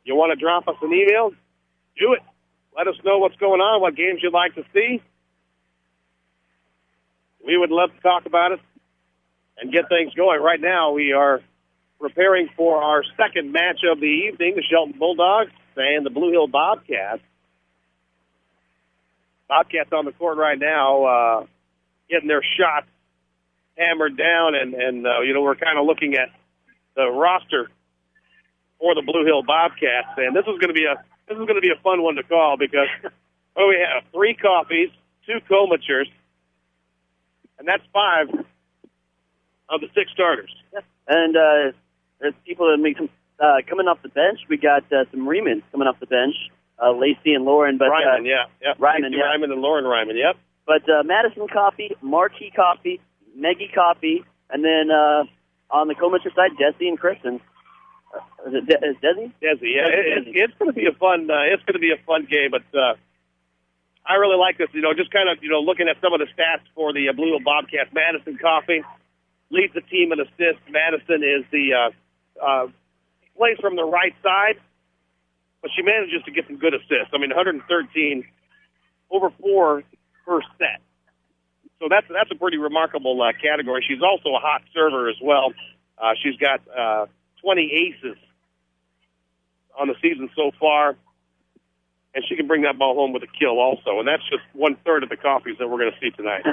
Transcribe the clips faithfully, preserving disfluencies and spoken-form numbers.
You want to drop us an email? Do it. Let us know what's going on, what games you'd like to see. We would love to talk about it and get things going. Right now, we are preparing for our second match of the evening, the Shelton Bulldogs and the Blue Hill Bobcats. Bobcats on the court right now, uh, getting their shots hammered down, and, and uh, you know, we're kind of looking at the roster for the Blue Hill Bobcats, and this is going to be a this is going to be a fun one to call because oh, we have three Coffees, two Comatures, and that's five of the six starters. Yeah. And uh, there's people that make some, uh, coming off the bench. We got uh, some Remans coming off the bench, uh, Lacey and Lauren. But Ryman, uh, yeah, yeah, Ryman, yeah. Ryman and Lauren Ryman, yep. But uh, Madison Coffee, Marquee Coffee, Meggie Coffee, and then uh, on the Comature side, Desi and Kristen. Uh, is it De- is Desi? Desi, yeah. It, it, it's going to be a fun. Uh, it's going to be a fun game, but uh, I really like this. You know, just kind of you know looking at some of the stats for the uh, Blue Hill Bobcats. Madison Coffee leads the team in assists. Madison is the uh, uh, plays from the right side, but she manages to get some good assists. I mean, one hundred thirteen over four per set. So that's that's a pretty remarkable uh, category. She's also a hot server as well. Uh, she's got uh, twenty aces on the season so far, and she can bring that ball home with a kill also. And that's just one-third of the Coffees that we're going to see tonight.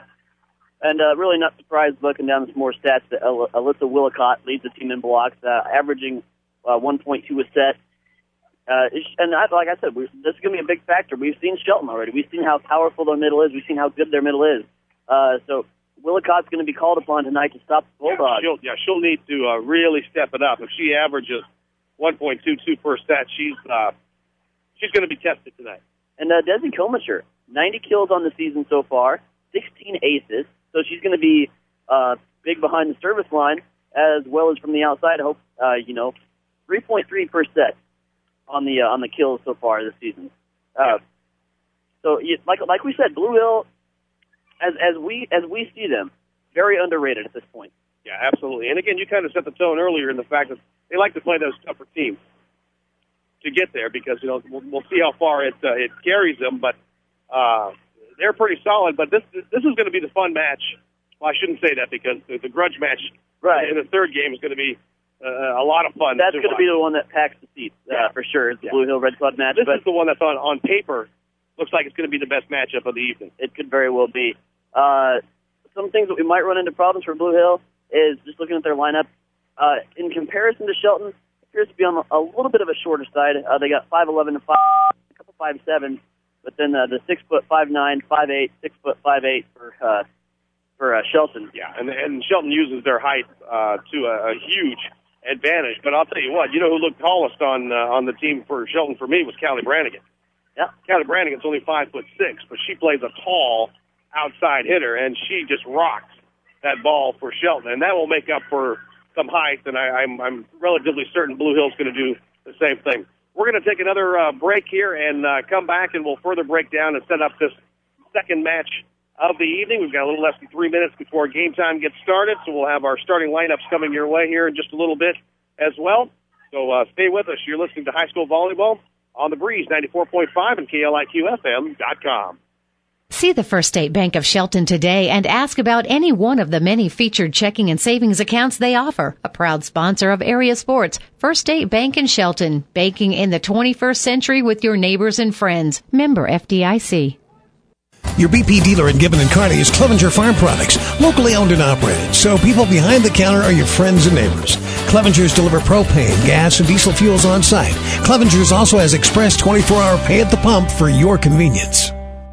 And uh, really not surprised looking down some more stats that Al- Alyssa Willicott leads the team in blocks, uh, averaging uh, one point two a set. Uh, and I, like I said, we, this is going to be a big factor. We've seen Shelton already. We've seen how powerful their middle is. We've seen how good their middle is. Uh, so Willicott's going to be called upon tonight to stop the Bulldogs. Yeah, she'll, yeah, she'll need to uh, really step it up. If she averages one point two two per set, she's uh, she's going to be tested tonight. And uh, Desi Comature, ninety kills on the season so far, sixteen aces. So she's going to be uh, big behind the service line as well as from the outside. I hope uh, you know, three point three per set on the uh, on the kills so far this season. Uh, so you, like like we said, Blue Hill, as as we as we see them, very underrated at this point. Yeah, absolutely. And again, you kind of set the tone earlier in the fact that they like to play those tougher teams to get there because you know we'll, we'll see how far it uh, it carries them, but uh, they're pretty solid. But this this is going to be the fun match. Well, I shouldn't say that because the, the grudge match right. in the third game is going to be uh, a lot of fun. That's going to be the one that packs the seats uh, yeah. for sure. It's the yeah. Blue Hill Red Club match. This but is the one that's on on paper. Looks like it's going to be the best matchup of the evening. It could very well be. Uh, some things that we might run into problems for Blue Hill is just looking at their lineup. Uh, in comparison to Shelton, it appears to be on a little bit of a shorter side. Uh, they got five eleven and five, a couple five seven, but then uh, the six foot five nine, five eight, six foot five eight for uh, for uh, Shelton. Yeah, and and Shelton uses their height uh, to a, a huge advantage. But I'll tell you what, you know who looked tallest on uh, on the team for Shelton for me was Callie Brannigan. Yeah, Callie Brannigan's only five foot six, but she plays a tall outside hitter, and she just rocks that ball for Shelton, and that will make up for some height. And I, I'm I'm relatively certain Blue Hill's going to do the same thing. We're going to take another uh, break here and uh, come back, and we'll further break down and set up this second match of the evening. We've got a little less than three minutes before game time gets started, so we'll have our starting lineups coming your way here in just a little bit as well. So uh, stay with us. You're listening to High School Volleyball on the Breeze, ninety-four point five and K L I Q F M dot com. See the First State Bank of Shelton today and ask about any one of the many featured checking and savings accounts they offer. A proud sponsor of area sports, First State Bank in Shelton, banking in the twenty-first century with your neighbors and friends. Member F D I C. Your B P dealer in Gibbon and Kearney is Clevenger Farm Products, locally owned and operated, so people behind the counter are your friends and neighbors. Clevenger's deliver propane, gas, and diesel fuels on site. Clevenger's also has express twenty-four hour pay at the pump for your convenience.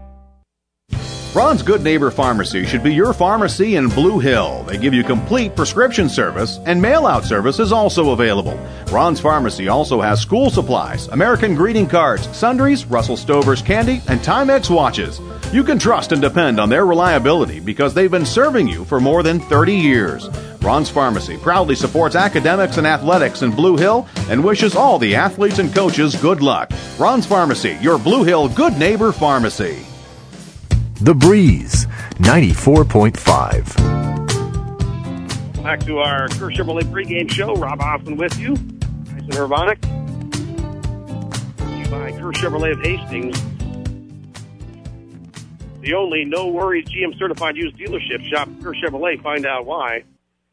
Ron's Good Neighbor Pharmacy should be your pharmacy in Blue Hill. They give you complete prescription service, and mail-out service is also available. Ron's Pharmacy also has school supplies, American greeting cards, sundries, Russell Stover's candy, and Timex watches. You can trust and depend on their reliability because they've been serving you for more than thirty years. Ron's Pharmacy proudly supports academics and athletics in Blue Hill and wishes all the athletes and coaches good luck. Ron's Pharmacy, your Blue Hill Good Neighbor Pharmacy. The Breeze, ninety-four point five. Back to our Kerr Chevrolet pregame show. Rob Hoffman with you. Jason Hervonic. by Kerr Chevrolet of Hastings. The only no-worries G M certified used dealership. Shop Kerr Chevrolet. Find out why.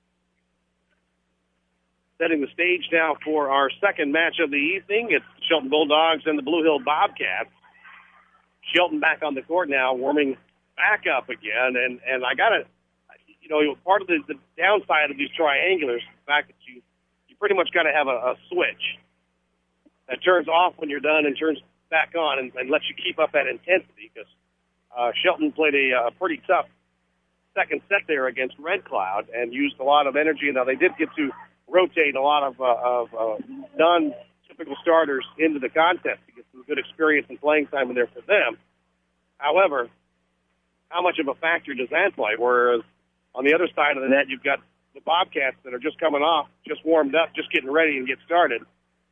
Setting the stage now for our second match of the evening. It's Shelton Bulldogs and the Blue Hill Bobcats. Shelton back on the court now, warming back up again. And, and I got to, you know, part of the, the downside of these triangulars, the fact that you, you pretty much got to have a, a switch that turns off when you're done and turns back on and, and lets you keep up that intensity, because uh, Shelton played a, a pretty tough second set there against Red Cloud and used a lot of energy. Now, they did get to rotate a lot of, uh, of uh, non-typical starters into the contest to get some good experience and playing time in there for them. However, how much of a factor does that play? Whereas on the other side of the net, you've got the Bobcats that are just coming off, just warmed up, just getting ready and get started.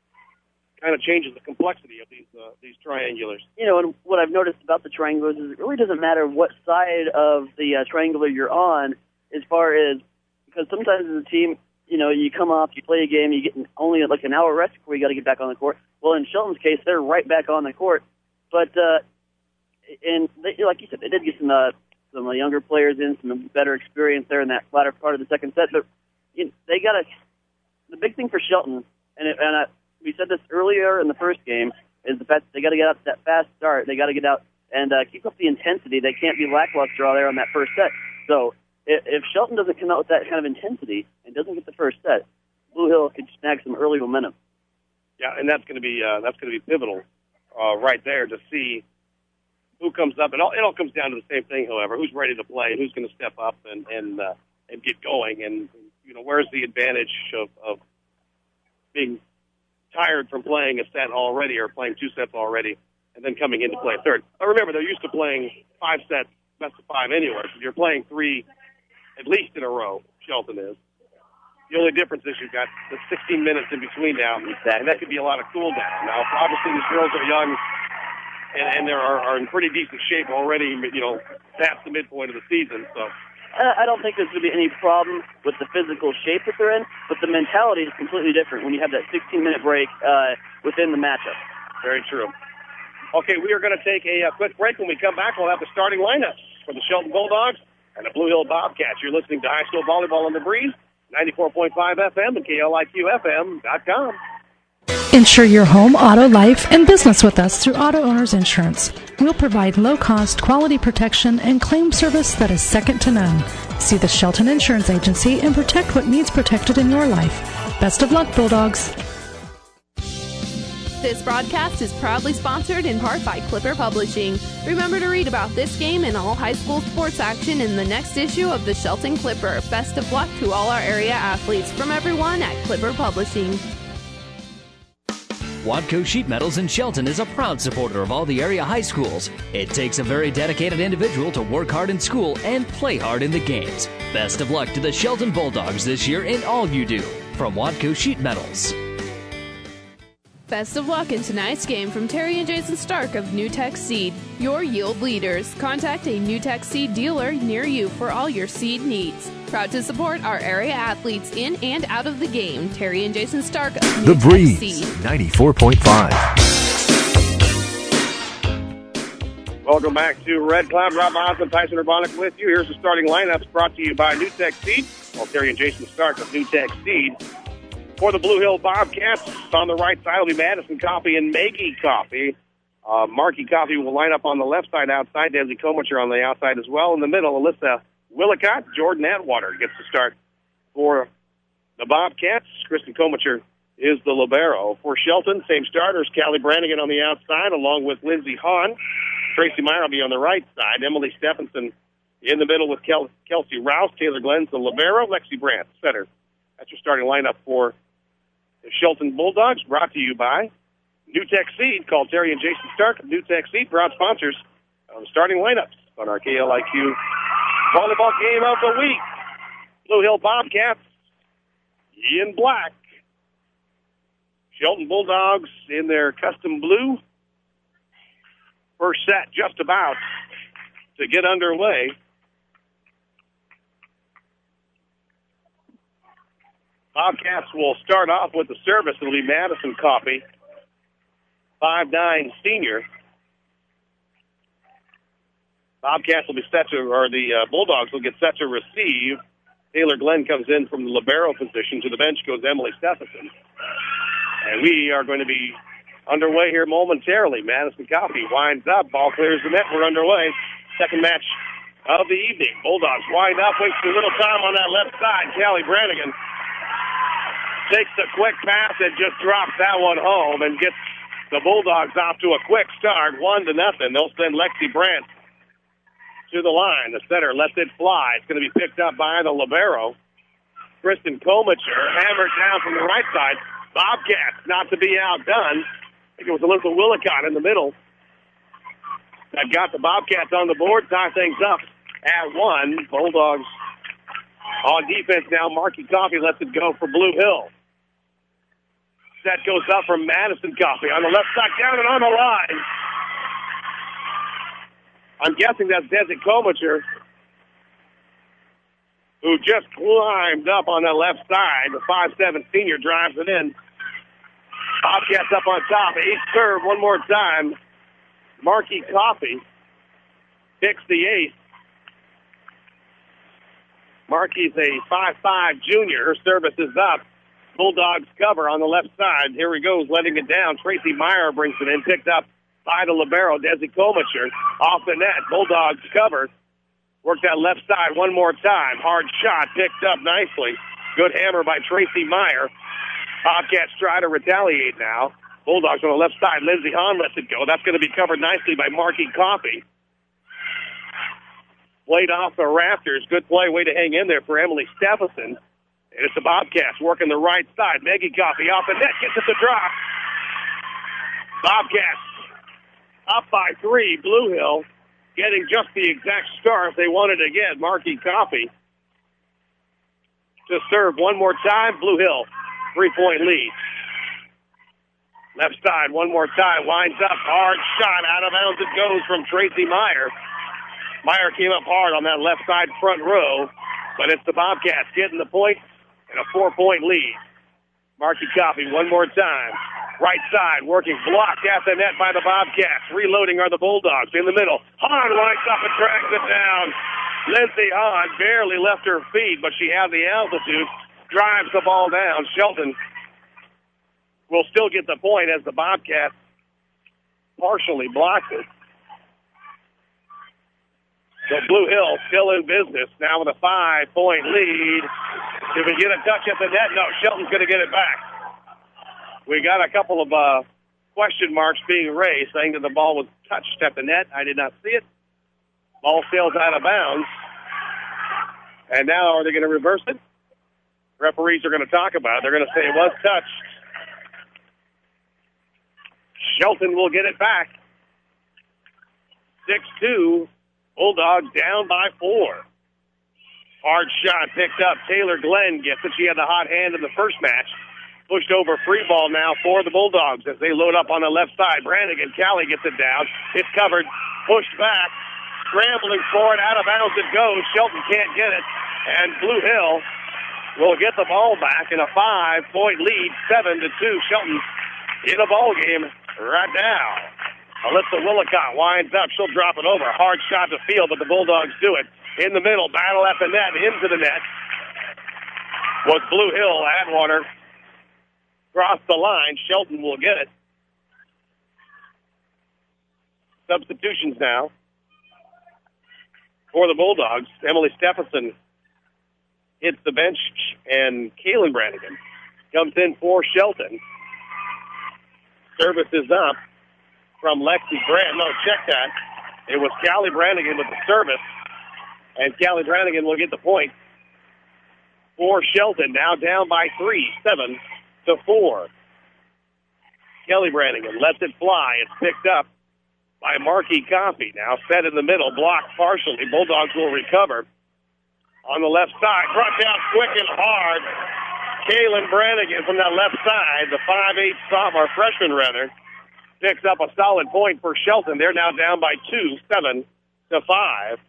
Kind of changes the complexity of these uh, these triangulars. You know, and what I've noticed about the triangulars is it really doesn't matter what side of the uh, triangular you're on, as far as, because sometimes as a team, you know, you come off, you play a game, you get only like an hour rest before you got to get back on the court. Well, in Shelton's case, they're right back on the court. But, uh, and they, like you said, they did get some uh, some uh, younger players in, some better experience there in that latter part of the second set. But you know, they got to, the big thing for Shelton, and, it, and I, we said this earlier in the first game, is the fact that they got to get out that fast start. They got to get out and uh, keep up the intensity. They can't be lackluster out there on that first set. So if, if Shelton doesn't come out with that kind of intensity and doesn't get the first set, Blue Hill could snag some early momentum. Yeah, and that's going to be uh, that's going to be pivotal uh, right there to see who comes up. And all, it all comes down to the same thing, however, who's ready to play, who's going to step up and and uh, and get going. And you know, where's the advantage of, of being tired from playing a set already or playing two sets already and then coming in to play a third? But remember, they're used to playing five sets, best of five anyway. So you're playing three at least in a row, Shelton is. The only difference is you've got the sixteen minutes in between now, and that could be a lot of cool down. Now, obviously, these girls are young, and, and they are, are in pretty decent shape already, you know, past the midpoint of the season. So I don't think there's going to be any problem with the physical shape that they're in, but the mentality is completely different when you have that sixteen-minute break uh, within the matchup. Very true. Okay, we are going to take a, a quick break. When we come back, we'll have the starting lineups for the Shelton Bulldogs and the Blue Hill Bobcats. You're listening to High School Volleyball on the Breeze, ninety-four point five F M and K L I Q F M dot com. Insure your home, auto, life, and business with us through Auto Owners Insurance. We'll provide low-cost, quality protection and claim service that is second to none. See the Shelton Insurance Agency and protect what needs protected in your life. Best of luck, Bulldogs. This broadcast is proudly sponsored in part by Clipper Publishing. Remember to read about this game and all high school sports action in the next issue of the Shelton Clipper. Best of luck to all our area athletes from everyone at Clipper Publishing. Watco Sheet Metals in Shelton is a proud supporter of all the area high schools. It takes a very dedicated individual to work hard in school and play hard in the games. Best of luck to the Shelton Bulldogs this year in all you do. From Watco Sheet Metals. Best of luck in tonight's game from Terry and Jason Stark of NewTek Seed, your yield leaders. Contact a NewTek Seed dealer near you for all your seed needs. Proud to support our area athletes in and out of the game. Terry and Jason Stark of The NewTek Breeze, Seed. ninety-four point five. Welcome back to Red Cloud. Rob Osmond, Tyson Urbanic with you. Here's the starting lineups brought to you by NewTek Seed. Well, Terry and Jason Stark of NewTek Seed. For the Blue Hill Bobcats, on the right side will be Madison Coffee and Maggie Coffee. Uh, Marky Coffee will line up on the left side outside. Desi Komicher on the outside as well. In the middle, Alyssa Willicott. Jordan Atwater gets the start for the Bobcats. Kristen Komicher is the libero. For Shelton, same starters. Callie Brannigan on the outside, along with Lindsey Hahn. Tracy Meyer will be on the right side. Emily Stephenson in the middle with Kel- Kelsey Rouse. Taylor Glenn's the libero. Lexi Brandt, center. That's your starting lineup for the Shelton Bulldogs, brought to you by NewTek Seed. Call Terry and Jason Stark of NewTek Seed, proud sponsors of the starting lineups on our K L I Q volleyball game of the week. Blue Hill Bobcats in black. Shelton Bulldogs in their custom blue. First set just about to get underway. Bobcats will start off with the service. It'll be Madison Coffee. five nine senior. Bobcats will be set to, or the uh, Bulldogs will get set to receive. Taylor Glenn comes in from the libero position. To the bench goes Emily Stephenson. And we are going to be underway here momentarily. Madison Coffee winds up. Ball clears the net. We're underway. Second match of the evening. Bulldogs wind up. Waits a little time on that left side. Callie Brannigan takes a quick pass and just drops that one home and gets the Bulldogs off to a quick start, one to nothing. They'll send Lexi Brandt to the line. The center lets it fly. It's going to be picked up by the libero. Kristen Komacher hammered down from the right side. Bobcats not to be outdone. I think it was Alyssa Willicott in the middle that got the Bobcats on the board, tie things up at one. Bulldogs on defense now. Marky Coffee lets it go for Blue Hill. Set goes up from Madison Coffee on the left side, down and on the line. I'm guessing that's Desi Komacher, who just climbed up on the left side. The five seven senior drives it in. Bobcats up on top. Ace serve one more time. Marky Coffee picks the ace. Marky's a five five junior. Her service is up. Bulldogs cover on the left side. Here he goes, letting it down. Tracy Meyer brings it in, picked up by the libero, Desi Komacher. Off the net, Bulldogs cover. Work that left side one more time. Hard shot, picked up nicely. Good hammer by Tracy Meyer. Bobcats try to retaliate now. Bulldogs on the left side. Lindsey Hahn lets it go. That's going to be covered nicely by Marky Coffee. Played off the rafters. Good play, way to hang in there for Emily Stephenson. And it's the Bobcats working the right side. Maggie Coffee off the net, gets it to drop. Bobcats up by three. Blue Hill getting just the exact start they wanted to get. Marky Coffee to serve one more time. Blue Hill, three-point lead. Left side one more time. Winds up. Hard shot. Out of bounds it goes from Tracy Meyer. Meyer came up hard on that left side front row. But it's the Bobcats getting the point and a four-point lead. Marky Coffee one more time. Right side working. Blocked at the net by the Bobcats. Reloading are the Bulldogs in the middle. Hahn winds up and tracks it down. Lindsey Hahn barely left her feet, but she had the altitude. Drives the ball down. Shelton will still get the point as the Bobcats partially blocked it. So Blue Hill still in business now with a five-point lead. If we get a touch at the net, no, Shelton's going to get it back. We got a couple of uh, question marks being raised, saying that the ball was touched at the net. I did not see it. Ball sails out of bounds. And now are they going to reverse it? Referees are going to talk about it. They're going to say it was touched. Shelton will get it back. six two. Bulldogs down by four. Hard shot picked up. Taylor Glenn gets it. She had the hot hand in the first match. Pushed over free ball now for the Bulldogs as they load up on the left side. Brannigan, Callie gets it down. It's covered. Pushed back. Scrambling for it. Out of bounds it goes. Shelton can't get it. And Blue Hill will get the ball back in a five-point lead. Seven to two. Shelton in a ball game right now. Alyssa Willicott winds up. She'll drop it over. Hard shot to field, but the Bulldogs do it. In the middle, battle at the net, into the net. Was Blue Hill. Atwater cross the line. Shelton will get it. Substitutions now for the Bulldogs. Emily Stephenson hits the bench, and Kaylin Brannigan comes in for Shelton. Service is up from Lexi Brandt. No, check that. It was Callie Brannigan with the service, and Callie Brannigan will get the point for Shelton. Now down by three, seven to four. Kelly Brannigan lets it fly. It's picked up by Marky Coffee. Now set in the middle, blocked partially. Bulldogs will recover. On the left side, brought down quick and hard. Kaylin Brannigan from that left side, the five eight sophomore freshman rather, picks up a solid point for Shelton. They're now down by two, seven to five.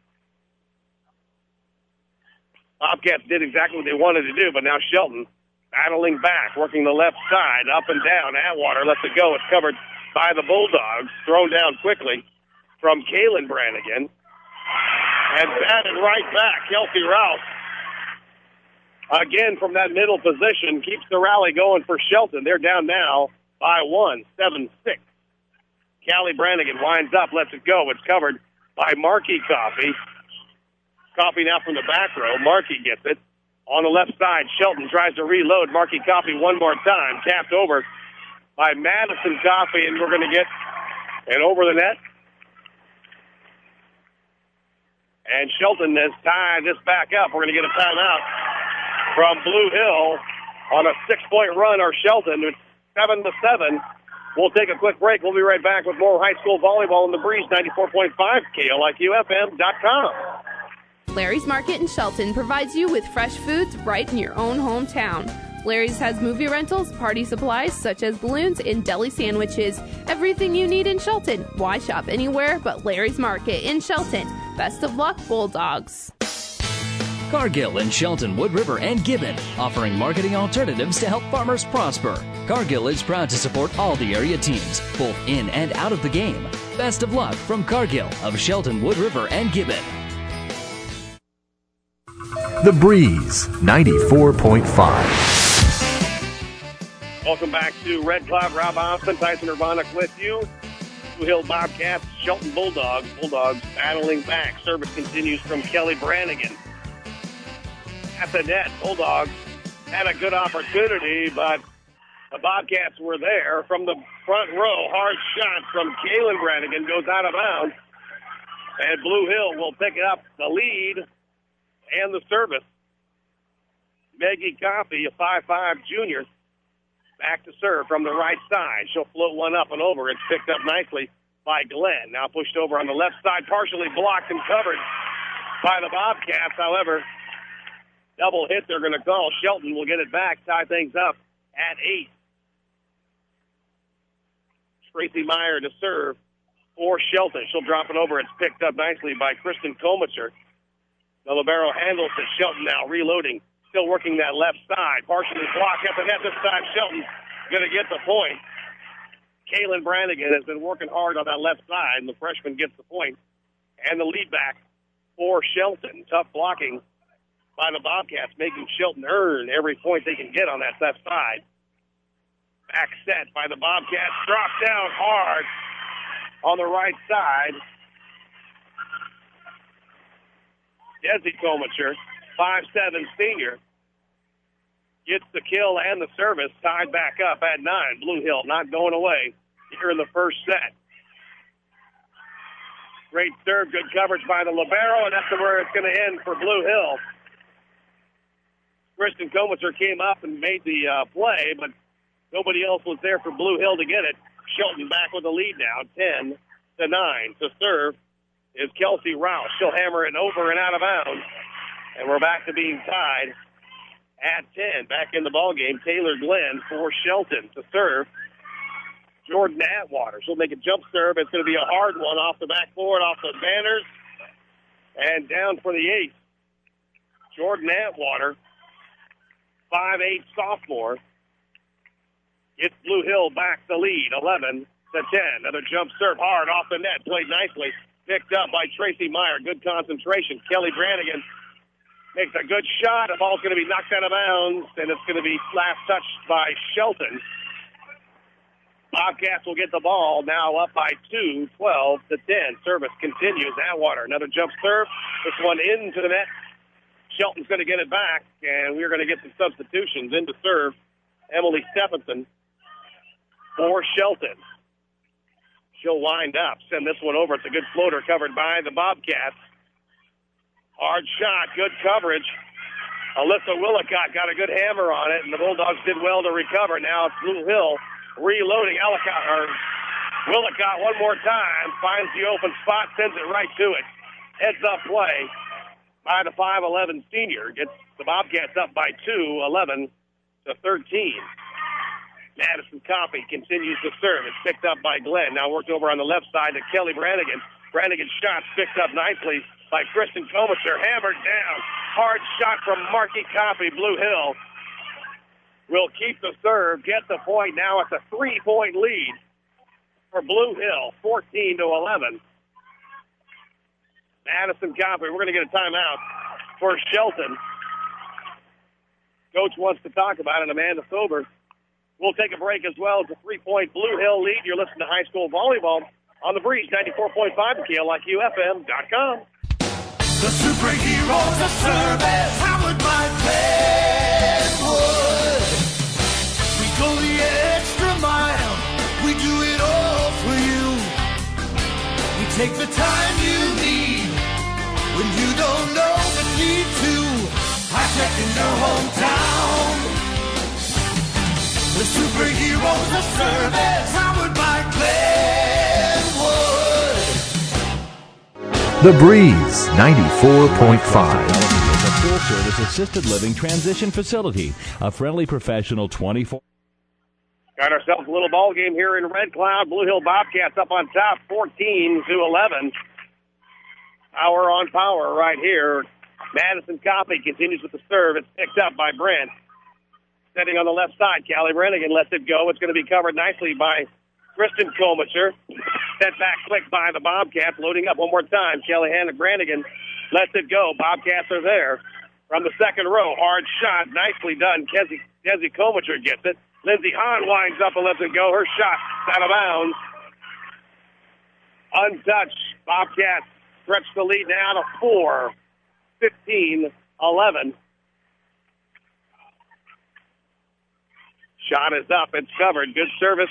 Bobcats did exactly what they wanted to do, but now Shelton battling back, working the left side, up and down. Atwater lets it go. It's covered by the Bulldogs. Thrown down quickly from Kaylin Brannigan. And batted right back. Kelsey Rouse, again from that middle position, keeps the rally going for Shelton. They're down now by one, seven six. Callie Brannigan winds up, lets it go. It's covered by Markey Coffey. Coffey now from the back row. Markey gets it. On the left side, Shelton tries to reload. Markey Coffey one more time. Tapped over by Madison Coffey, and we're going to get an over the net. And Shelton has tied this back up. We're going to get a timeout from Blue Hill on a six-point run, or Shelton. It's seven to seven. We'll take a quick break. We'll be right back with more high school volleyball in the Breeze, ninety-four point five K L I Q F M dot com. Larry's Market in Shelton provides you with fresh foods right in your own hometown. Larry's has movie rentals, party supplies such as balloons and deli sandwiches. Everything you need in Shelton. Why shop anywhere but Larry's Market in Shelton? Best of luck, Bulldogs. Cargill in Shelton, Wood River, and Gibbon, offering marketing alternatives to help farmers prosper. Cargill is proud to support all the area teams, both in and out of the game. Best of luck from Cargill of Shelton, Wood River, and Gibbon. The Breeze, ninety-four point five. Welcome back to Red Cloud. Rob Austin, Tyson Urbanic with you. Blue Hill Bobcats, Shelton Bulldogs. Bulldogs battling back. Service continues from Kelly Brannigan. At the net, Bulldogs had a good opportunity, but the Bobcats were there. From the front row, hard shot from Kaylin Brannigan goes out of bounds. And Blue Hill will pick up the lead and the service. Maggie Coffey, a five five junior, back to serve from the right side. She'll float one up and over. It's picked up nicely by Glenn. Now pushed over on the left side, partially blocked and covered by the Bobcats. However, double hit they're going to call. Shelton will get it back, tie things up at eight. Tracy Meyer to serve for Shelton. She'll drop it over. It's picked up nicely by Kristen Komicher. The libero handles it. Shelton now reloading. Still working that left side. Partially blocked at the net this time. Shelton going to get the point. Kaylin Brannigan has been working hard on that left side, and the freshman gets the point. And the lead back for Shelton. Tough blocking by the Bobcats, making Shelton earn every point they can get on that left side. Back set by the Bobcats. Dropped down hard on the right side. Desi Komicher, five seven senior, gets the kill and the service, tied back up at nine. Blue Hill not going away here in the first set. Great serve, good coverage by the libero, and that's where it's going to end for Blue Hill. Kristen Komicher came up and made the uh, play, but nobody else was there for Blue Hill to get it. Shelton back with the lead now, ten to nine. To serve is Kelsey Rouse. She'll hammer it over and out of bounds. And we're back to being tied at ten. Back in the ballgame, Taylor Glenn for Shelton. To serve, Jordan Atwater. She'll make a jump serve. It's going to be a hard one off the backboard, off the banners, and down for the eighth. Jordan Atwater, five eight sophomore, gets Blue Hill back the lead, eleven to ten. Another jump serve, hard off the net, played nicely. Picked up by Tracy Meyer. Good concentration. Kelly Brannigan makes a good shot. The ball's going to be knocked out of bounds, and it's going to be last touched by Shelton. Bobcats will get the ball now up by two, twelve to ten. Service continues. Atwater, another jump serve. This one into the net. Shelton's going to get it back, and we're going to get some substitutions into serve. Emily Stephenson for Shelton. She'll wind up, send this one over. It's a good floater covered by the Bobcats. Hard shot, good coverage. Alyssa Willicott got a good hammer on it, and the Bulldogs did well to recover. Now it's Blue Hill reloading. Ellicott, or Willicott one more time, finds the open spot, sends it right to it. Heads up play by the five eleven senior. Gets the Bobcats up by two, eleven to thirteen. Madison Coffey continues to serve. It's picked up by Glenn. Now worked over on the left side to Kelly Brannigan. Brannigan's shot picked up nicely by Kristen Komicher. Hammered down. Hard shot from Markey Coffey. Blue Hill will keep the serve, get the point. Now it's a three-point lead for for Blue Hill, fourteen to eleven. Madison Coffee, we're going to get a timeout for Shelton. Coach wants to talk about it, Amanda Sober. We'll take a break as well. It's a three-point Blue Hill lead. You're listening to high school volleyball on the Breeze, ninety-four point five and K L I Q F M dot com. The superheroes of service, powered by Redwood. We go the extra mile, we do it all for you. We take the time you need when you don't know the need to. High tech in your hometown. The superheroes of service, powered by Glenwood. The Breeze, ninety-four point five. Is a full-service assisted living transition facility. A friendly professional twenty-four. Got ourselves a little ball game here in Red Cloud. Blue Hill Bobcats up on top, fourteen to eleven. Power on power right here. Madison Coffey continues with the serve. It's picked up by Brent. Setting on the left side, Callie Brannigan lets it go. It's going to be covered nicely by Kristen Komicher. Set back quick by the Bobcats. Loading up one more time. Kelly Hannah Brannigan lets it go. Bobcats are there. From the second row, hard shot. Nicely done. Desi, Desi Komicher gets it. Lindsey Hahn winds up and lets it go. Her shot out of bounds. Untouched. Bobcats stretch the lead now to four. fifteen eleven. Shot is up. It's covered. Good service.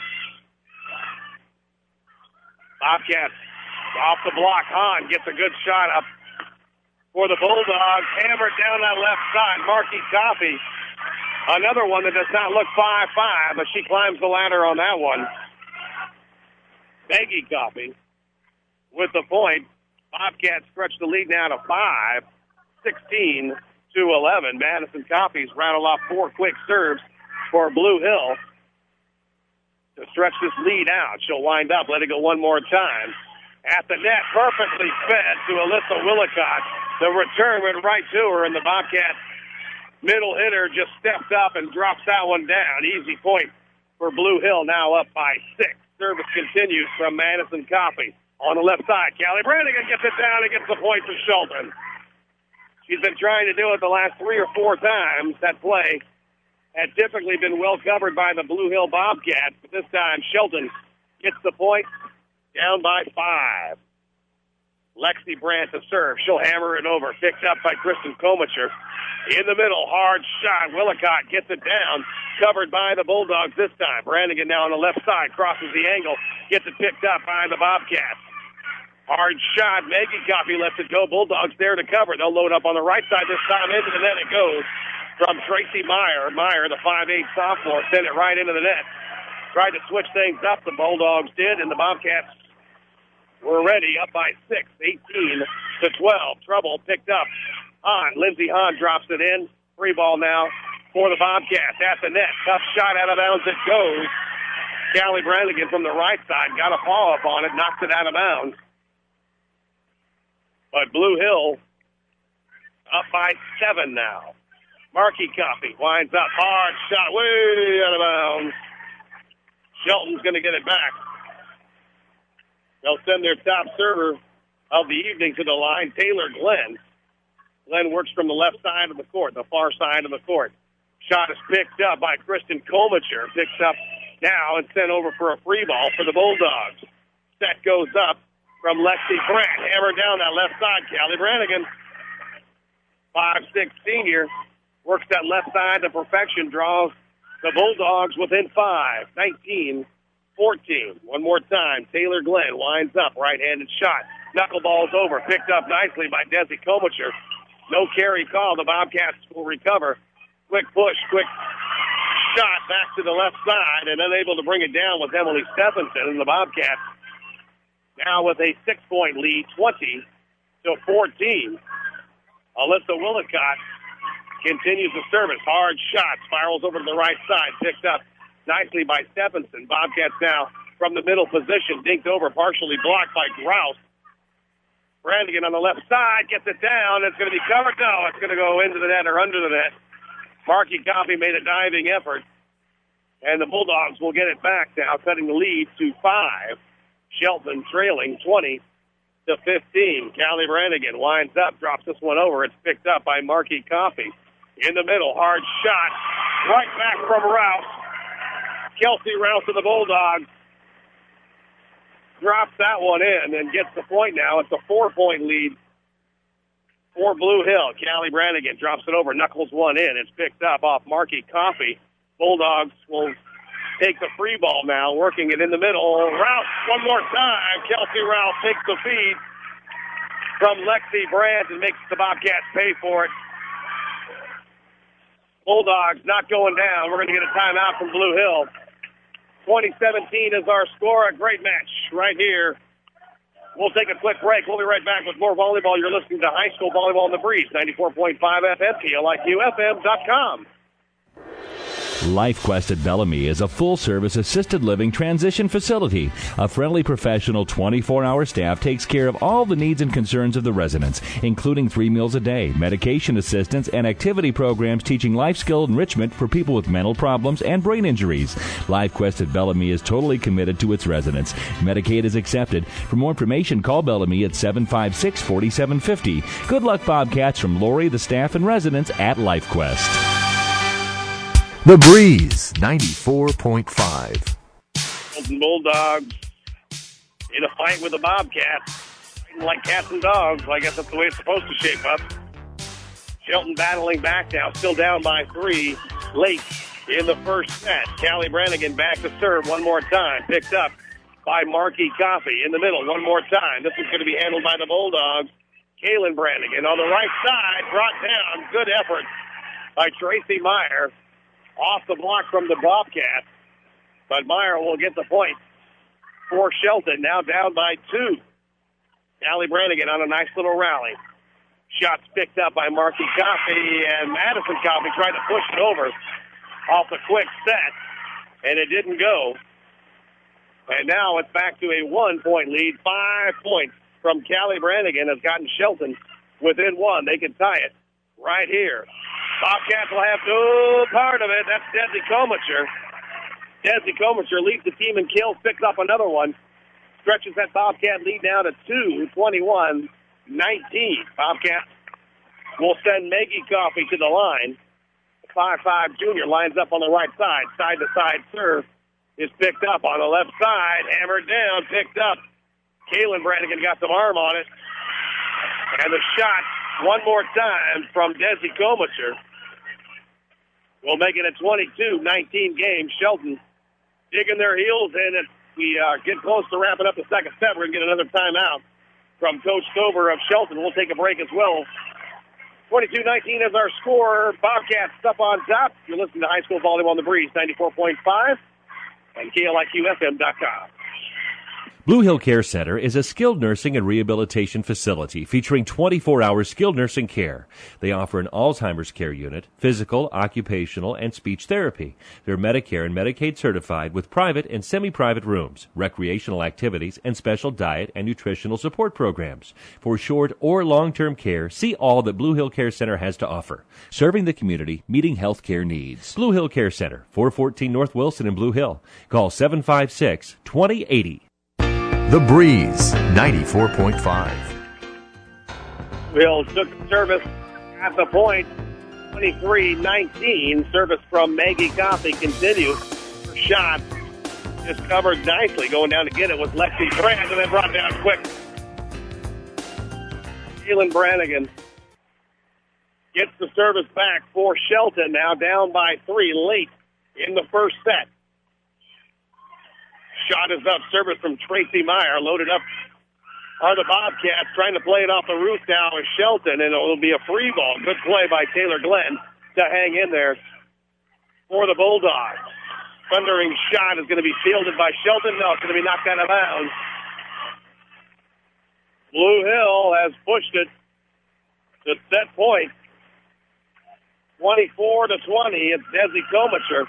Bobcats off the block. Hahn gets a good shot up for the Bulldogs. Hammered down that left side. Marky Coffey. Another one that does not look five five, but she climbs the ladder on that one. Maggie Coffey with the point. Bobcats stretch the lead now to five. sixteen to eleven. Madison Coffey's rattled off four quick serves for Blue Hill to stretch this lead out. She'll wind up, let it go one more time. At the net, perfectly fed to Alyssa Willicott. The return went right to her, and the Bobcat middle hitter just stepped up and drops that one down. Easy point for Blue Hill, now up by six. Service continues from Madison Coffey. On the left side, Callie Brannigan gets it down and gets the point to Shelton. She's been trying to do it the last three or four times. That play had typically been well covered by the Blue Hill Bobcats, but this time Shelton gets the point, down by five. Lexi Brandt to serve. She'll hammer it over. Picked up by Kristen Komicher. In the middle, hard shot. Willicott gets it down. Covered by the Bulldogs this time. Brannigan now on the left side. Crosses the angle. Gets it picked up by the Bobcats. Hard shot. Maggie Coffey lets it go. Bulldogs there to cover. They'll load up on the right side this time. Into the net it goes from Tracy Meyer. Meyer, the five eight sophomore, sent it right into the net. Tried to switch things up. The Bulldogs did, and the Bobcats were ready, up by six, eighteen to twelve. Trouble picked up. Hahn. Lindsey Hahn drops it in. Free ball now for the Bobcats at the net. Tough shot out of bounds. It goes. Callie Brannigan from the right side got a follow-up on it, knocked it out of bounds. But Blue Hill up by seven now. Marky Coffey winds up. Hard shot way out of bounds. Shelton's going to get it back. They'll send their top server of the evening to the line, Taylor Glenn. Glenn works from the left side of the court, the far side of the court. Shot is picked up by Kristen Komicher. Picks up now and sent over for a free ball for the Bulldogs. Set goes up from Lexi Brandt. Hammer down that left side. Callie Brannigan, five six senior, works that left side to perfection. Draws the Bulldogs within five, nineteen fourteen. One more time. Taylor Glenn winds up. Right-handed shot. Knuckleball's over. Picked up nicely by Desi Komicher. No carry call. The Bobcats will recover. Quick push. Quick shot back to the left side, and unable to bring it down with Emily Stephenson. And the Bobcats now with a six-point lead, twenty to fourteen. Alyssa Willicott continues the service. Hard shot. Spirals over to the right side. Picked up nicely by Stephenson. Bobcats now from the middle position. Dinked over, partially blocked by Grouse. Brannigan on the left side gets it down. It's going to be covered. No, it's going to go into the net or under the net. Marky Coffey made a diving effort, and the Bulldogs will get it back now, cutting the lead to five. Shelton trailing twenty to fifteen. Callie Brannigan winds up, drops this one over. It's picked up by Marky Coffey. In the middle, hard shot. Right back from Rouse. Kelsey Rouse of the Bulldogs drops that one in and gets the point now. It's a four-point lead for Blue Hill. Callie Brannigan drops it over, knuckles one in. It's picked up off Marky Coffey. Bulldogs will take the free ball now, working it in the middle. Rouse, one more time. Kelsey Rouse takes the feed from Lexi Brandt and makes the Bobcats pay for it. Bulldogs not going down. We're going to get a timeout from Blue Hill. twenty seventeen is our score. A great match right here. We'll take a quick break. We'll be right back with more volleyball. You're listening to High School Volleyball in the Breeze, ninety-four point five F M, K L I Q F M dot com. LifeQuest at Bellamy is a full-service assisted living transition facility. A friendly professional twenty-four hour staff takes care of all the needs and concerns of the residents, including three meals a day, medication assistance, and activity programs teaching life skill enrichment for people with mental problems and brain injuries. LifeQuest at Bellamy is totally committed to its residents. Medicaid is accepted. For more information, call Bellamy at seven five six, four seven five zero. Good luck, Bobcats, from Lori, the staff, and residents at LifeQuest. The Breeze, ninety-four point five. Bulldogs in a fight with the Bobcats. Fighting like cats and dogs. I guess that's the way it's supposed to shape up. Shelton battling back now, still down by three. Late in the first set. Callie Brannigan back to serve one more time. Picked up by Marky Coffey in the middle one more time. This is going to be handled by the Bulldogs. Kaylin Brannigan on the right side. Brought down. Good effort by Tracy Meyer. Off the block from the Bobcats. But Meyer will get the point for Shelton. Now down by two. Callie Brannigan on a nice little rally. Shots picked up by Marky Coffey, and Madison Coffey tried to push it over off the quick set, and it didn't go. And now it's back to a one-point lead. Five points from Callie Brannigan has gotten Shelton within one. They can tie it right here. Bobcats will have no part of it. That's Desi Komacher. Desi Komacher leads the team in kills, picks up another one. Stretches that Bobcat lead now to two, twenty-one nineteen. Bobcats will send Maggie Coffey to the line. The five five junior lines up on the right side. Side-to-side serve is picked up on the left side. Hammered down, picked up. Kaylin Brannigan got some arm on it. And the shot, one more time, from Desi Komacher. We'll make it a twenty-two nineteen game. Shelton digging their heels in as we uh, get close to wrapping up the second set. We're going to get another timeout from Coach Stover of Shelton. We'll take a break as well. twenty-two nineteen is our score. Bobcats up on top. You're listening to High School Volleyball on the Breeze, ninety-four point five and K L I Q F M dot com. Blue Hill Care Center is a skilled nursing and rehabilitation facility featuring twenty-four hour skilled nursing care. They offer an Alzheimer's care unit, physical, occupational, and speech therapy. They're Medicare and Medicaid certified with private and semi-private rooms, recreational activities, and special diet and nutritional support programs. For short or long-term care, see all that Blue Hill Care Center has to offer. Serving the community, meeting health care needs. Blue Hill Care Center, four fourteen North Wilson in Blue Hill. Call seven five six, two zero eight zero. The Breeze, ninety-four point five. Will took service at the point, twenty-three nineteen. Service from Maggie Coffey continues. Her shot just covered nicely. Going down to get it was Lexi Brandt, and then brought down quick. Kaylin Brannigan gets the service back for Shelton, now down by three late in the first set. Shot is up. Service from Tracy Meyer. Loaded up are the Bobcats trying to play it off the roof now with Shelton, and it'll be a free ball. Good play by Taylor Glenn to hang in there for the Bulldogs. Thundering shot is going to be fielded by Shelton. No, it's going to be knocked out of bounds. Blue Hill has pushed it to set point. twenty-four to twenty. It's Desi Komacher.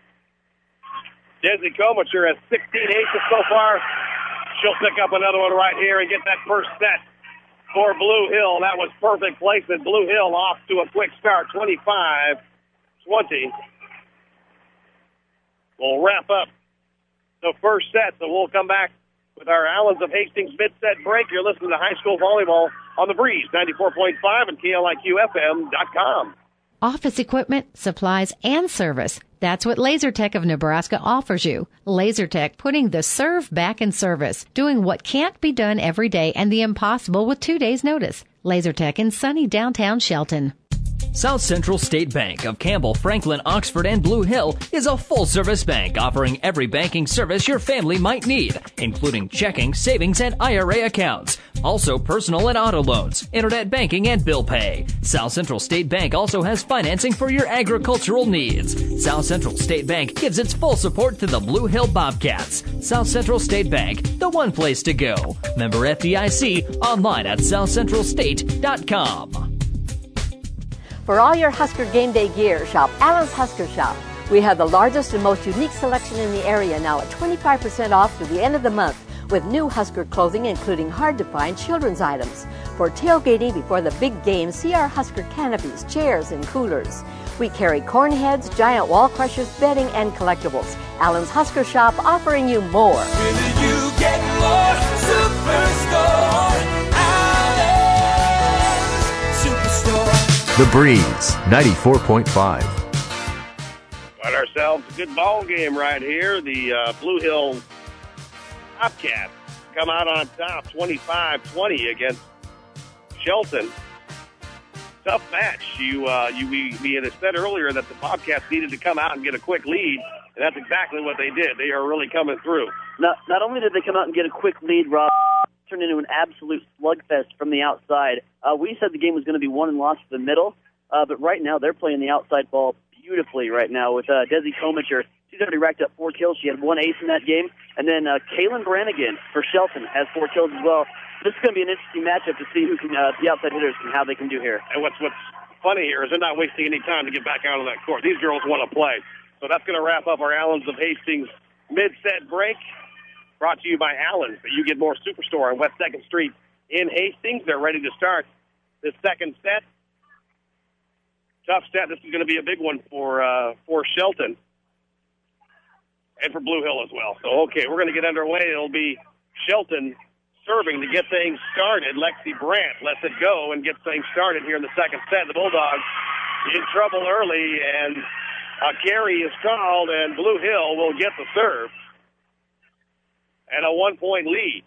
Desi Komacher has sixteen aces so far. She'll pick up another one right here and get that first set for Blue Hill. That was perfect placement. Blue Hill off to a quick start, twenty-five twenty. We'll wrap up the first set, so we'll come back with our Allens of Hastings mid-set break. You're listening to high school volleyball on the Breeze, ninety-four point five and K L I Q F M dot com. Office equipment, supplies, and service. That's what LaserTech of Nebraska offers you. LaserTech putting the serve back in service, doing what can't be done every day and the impossible with two days' notice. LaserTech in sunny downtown Shelton. South Central State Bank of Campbell, Franklin, Oxford, and Blue Hill is a full-service bank offering every banking service your family might need, including checking, savings, and I R A accounts. Also personal and auto loans, internet banking, and bill pay. South Central State Bank also has financing for your agricultural needs. South Central State Bank gives its full support to the Blue Hill Bobcats. South Central State Bank, the one place to go. Member F D I C, online at south central state dot com. For all your Husker game day gear, shop Allen's Husker Shop. We have the largest and most unique selection in the area now at twenty-five percent off through the end of the month with new Husker clothing, including hard-to-find children's items. For tailgating before the big game, see our Husker canopies, chairs, and coolers. We carry corn heads, giant wall crushers, bedding, and collectibles. Allen's Husker Shop offering you more. Will you get more? Superstore. Allen's Superstore. The Breeze, ninety-four point five. Got ourselves a good ball game right here. The uh, Blue Hill Bobcats come out on top, twenty-five twenty against Shelton. Tough match. You, uh, you, we, we had said earlier that the Bobcats needed to come out and get a quick lead, and that's exactly what they did. They are really coming through. Not, not only did they come out and get a quick lead, Rob, turned into an absolute slugfest from the outside. Uh, we said the game was going to be won and lost to the middle, uh, but right now they're playing the outside ball beautifully right now with uh, Desi Komicher. She's already racked up four kills. She had one ace in that game. And then uh, Kaylin Brannigan for Shelton has four kills as well. This is going to be an interesting matchup to see who can, uh, the outside hitters and how they can do here. And what's what's funny here is they're not wasting any time to get back out on that court. These girls want to play. So that's going to wrap up our Allens of Hastings mid-set break. Brought to you by Allens. You get more Superstore on West second Street in Hastings. They're ready to start this second set. Tough set. This is going to be a big one for uh, for Shelton and for Blue Hill as well. So, okay, we're going to get underway. It'll be Shelton serving to get things started. Lexi Brandt lets it go and gets things started here in the second set. The Bulldogs in trouble early, and a carry is called, and Blue Hill will get the serve. And a one-point lead.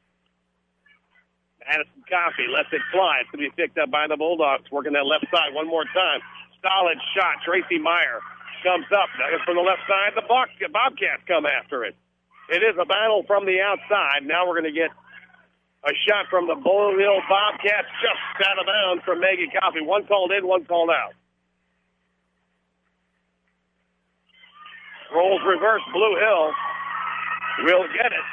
Madison Coffey lets it fly. It's going to be picked up by the Bulldogs, working that left side one more time. Solid shot. Tracy Meyer comes up. From the left side, the Bobcats come after it. It is a battle from the outside. Now we're going to get a shot from the Blue Hill Bobcats just out of bounds from Maggie Coffey. One called in, one called out. Rolls reverse. Blue Hill will get it.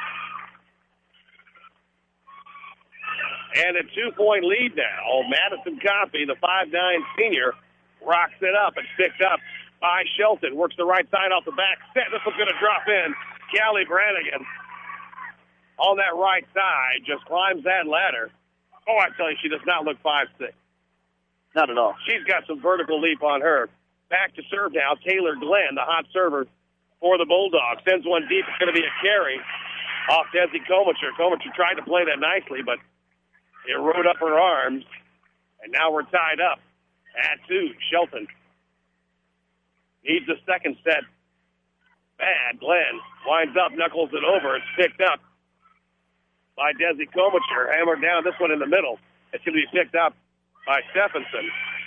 And a two-point lead now. Madison Coffey, the five nine senior, rocks it up. It's picked up by Shelton. Works the right side off the back set. This one's going to drop in. Callie Brannigan on that right side just climbs that ladder. Oh, I tell you, she does not look five six. Not at all. She's got some vertical leap on her. Back to serve now. Taylor Glenn, the hot server for the Bulldogs. Sends one deep. It's going to be a carry off Desi Komicher. Komicher tried to play that nicely, but it rode up her arms, and now we're tied up at two. Shelton needs the second set. Bad. Glenn winds up, knuckles it over. It's picked up by Desi Komicher. Hammered down this one in the middle. It's going to be picked up by Stephenson.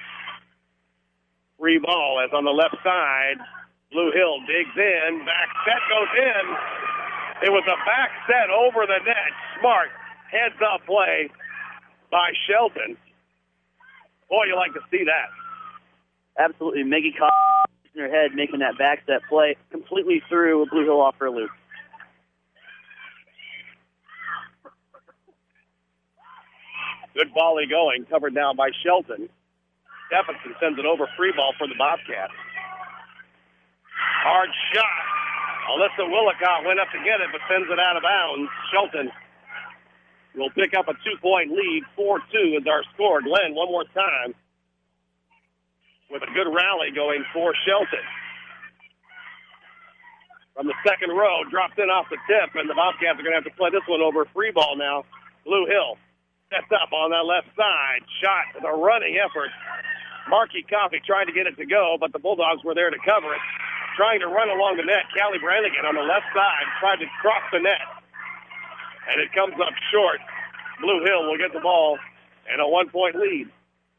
Free ball as on the left side. Blue Hill digs in. Back set goes in. It was a back set over the net. Smart heads-up play by Shelton. Boy, you like to see that. Absolutely. Maggie Coffey in her head making that back set play completely through a Blue Hill off her loop. Good volley going, covered down by Shelton. Stephenson sends it over, free ball for the Bobcats. Hard shot. Alyssa Willicott went up to get it, but sends it out of bounds. Shelton will pick up a two-point lead. four two is our score. Glenn, one more time, with a good rally going for Shelton. from the second row, dropped in off the tip, and the Bobcats are going to have to play this one over free ball now. Blue Hill sets up on that left side. Shot with a running effort. Marky Coffey tried to get it to go, but the Bulldogs were there to cover it. Trying to run along the net, Callie Brannigan on the left side tried to cross the net, and it comes up short. Blue Hill will get the ball and a one-point lead.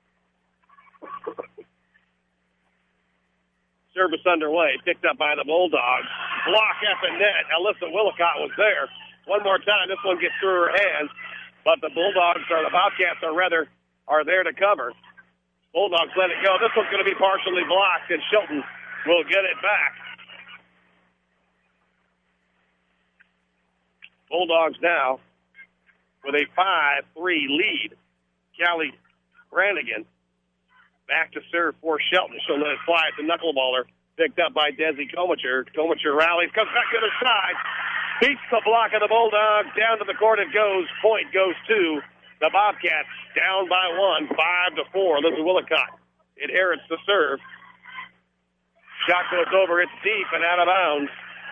Service underway, picked up by the Bulldogs. Block at the net. Alyssa Willicott was there. One more time, this one gets through her hands, but the Bulldogs, or the Bobcats, are rather, are there to cover. Bulldogs let it go. This one's going to be partially blocked, and Shelton will get it back. Bulldogs now with a five three lead. Callie Brannigan back to serve for Shelton. She'll let it fly at the knuckleballer. Picked up by Desi Komacher. Komacher rallies, comes back to the side. Beats the block of the Bulldogs. Down to the court it goes. Point goes to the Bobcats. Down by one, five to four. This is Willicott. Inherits the serve. Shot goes over. It's deep and out of bounds.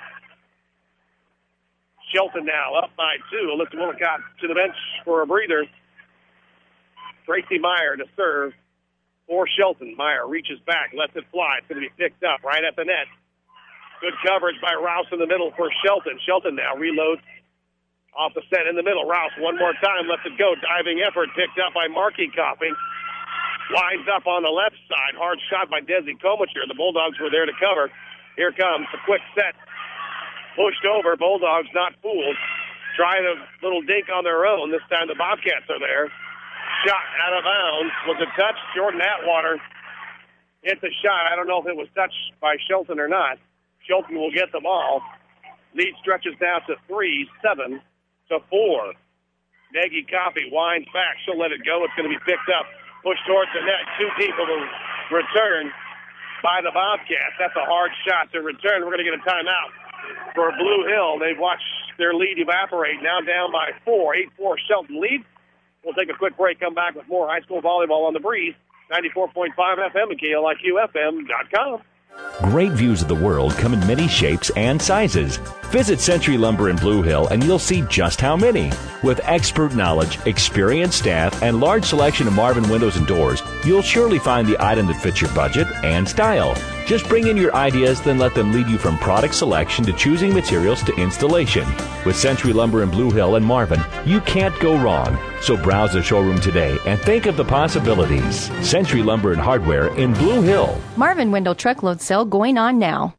Shelton now up by two. Alyssa Willicott to the bench for a breather. Tracy Meyer to serve for Shelton. Meyer reaches back, lets it fly. It's going to be picked up right at the net. Good coverage by Rouse in the middle for Shelton. Shelton now reloads off the set in the middle. Rouse one more time, lets it go. Diving effort picked up by Marky Coffey. Winds up on the left side. Hard shot by Desi Komacher. The Bulldogs were there to cover. Here comes a quick set. Pushed over. Bulldogs not fooled. Trying a little dink on their own. This time the Bobcats are there. Shot out of bounds. Was a touch. Jordan Atwater hit the shot. I don't know if it was touched by Shelton or not. Shelton will get the ball. Lead stretches down to three, seven to four. Maggie Coffey winds back. She'll let it go. It's going to be picked up. Pushed towards the net. Too deep of a return by the Bobcats. That's a hard shot to return. We're going to get a timeout for Blue Hill. They've watched their lead evaporate. Now down by four. eight four Shelton lead. We'll take a quick break, come back with more high school volleyball on the breeze. ninety-four point five F M and K L I Q F M dot com. Great views of the world come in many shapes and sizes. Visit Century Lumber in Blue Hill and you'll see just how many. With expert knowledge, experienced staff, and large selection of Marvin windows and doors, you'll surely find the item that fits your budget and style. Just bring in your ideas, then let them lead you from product selection to choosing materials to installation. With Century Lumber in Blue Hill and Marvin, you can't go wrong. So browse the showroom today and think of the possibilities. Century Lumber and Hardware in Blue Hill. Marvin Window Truckload Sale going on now.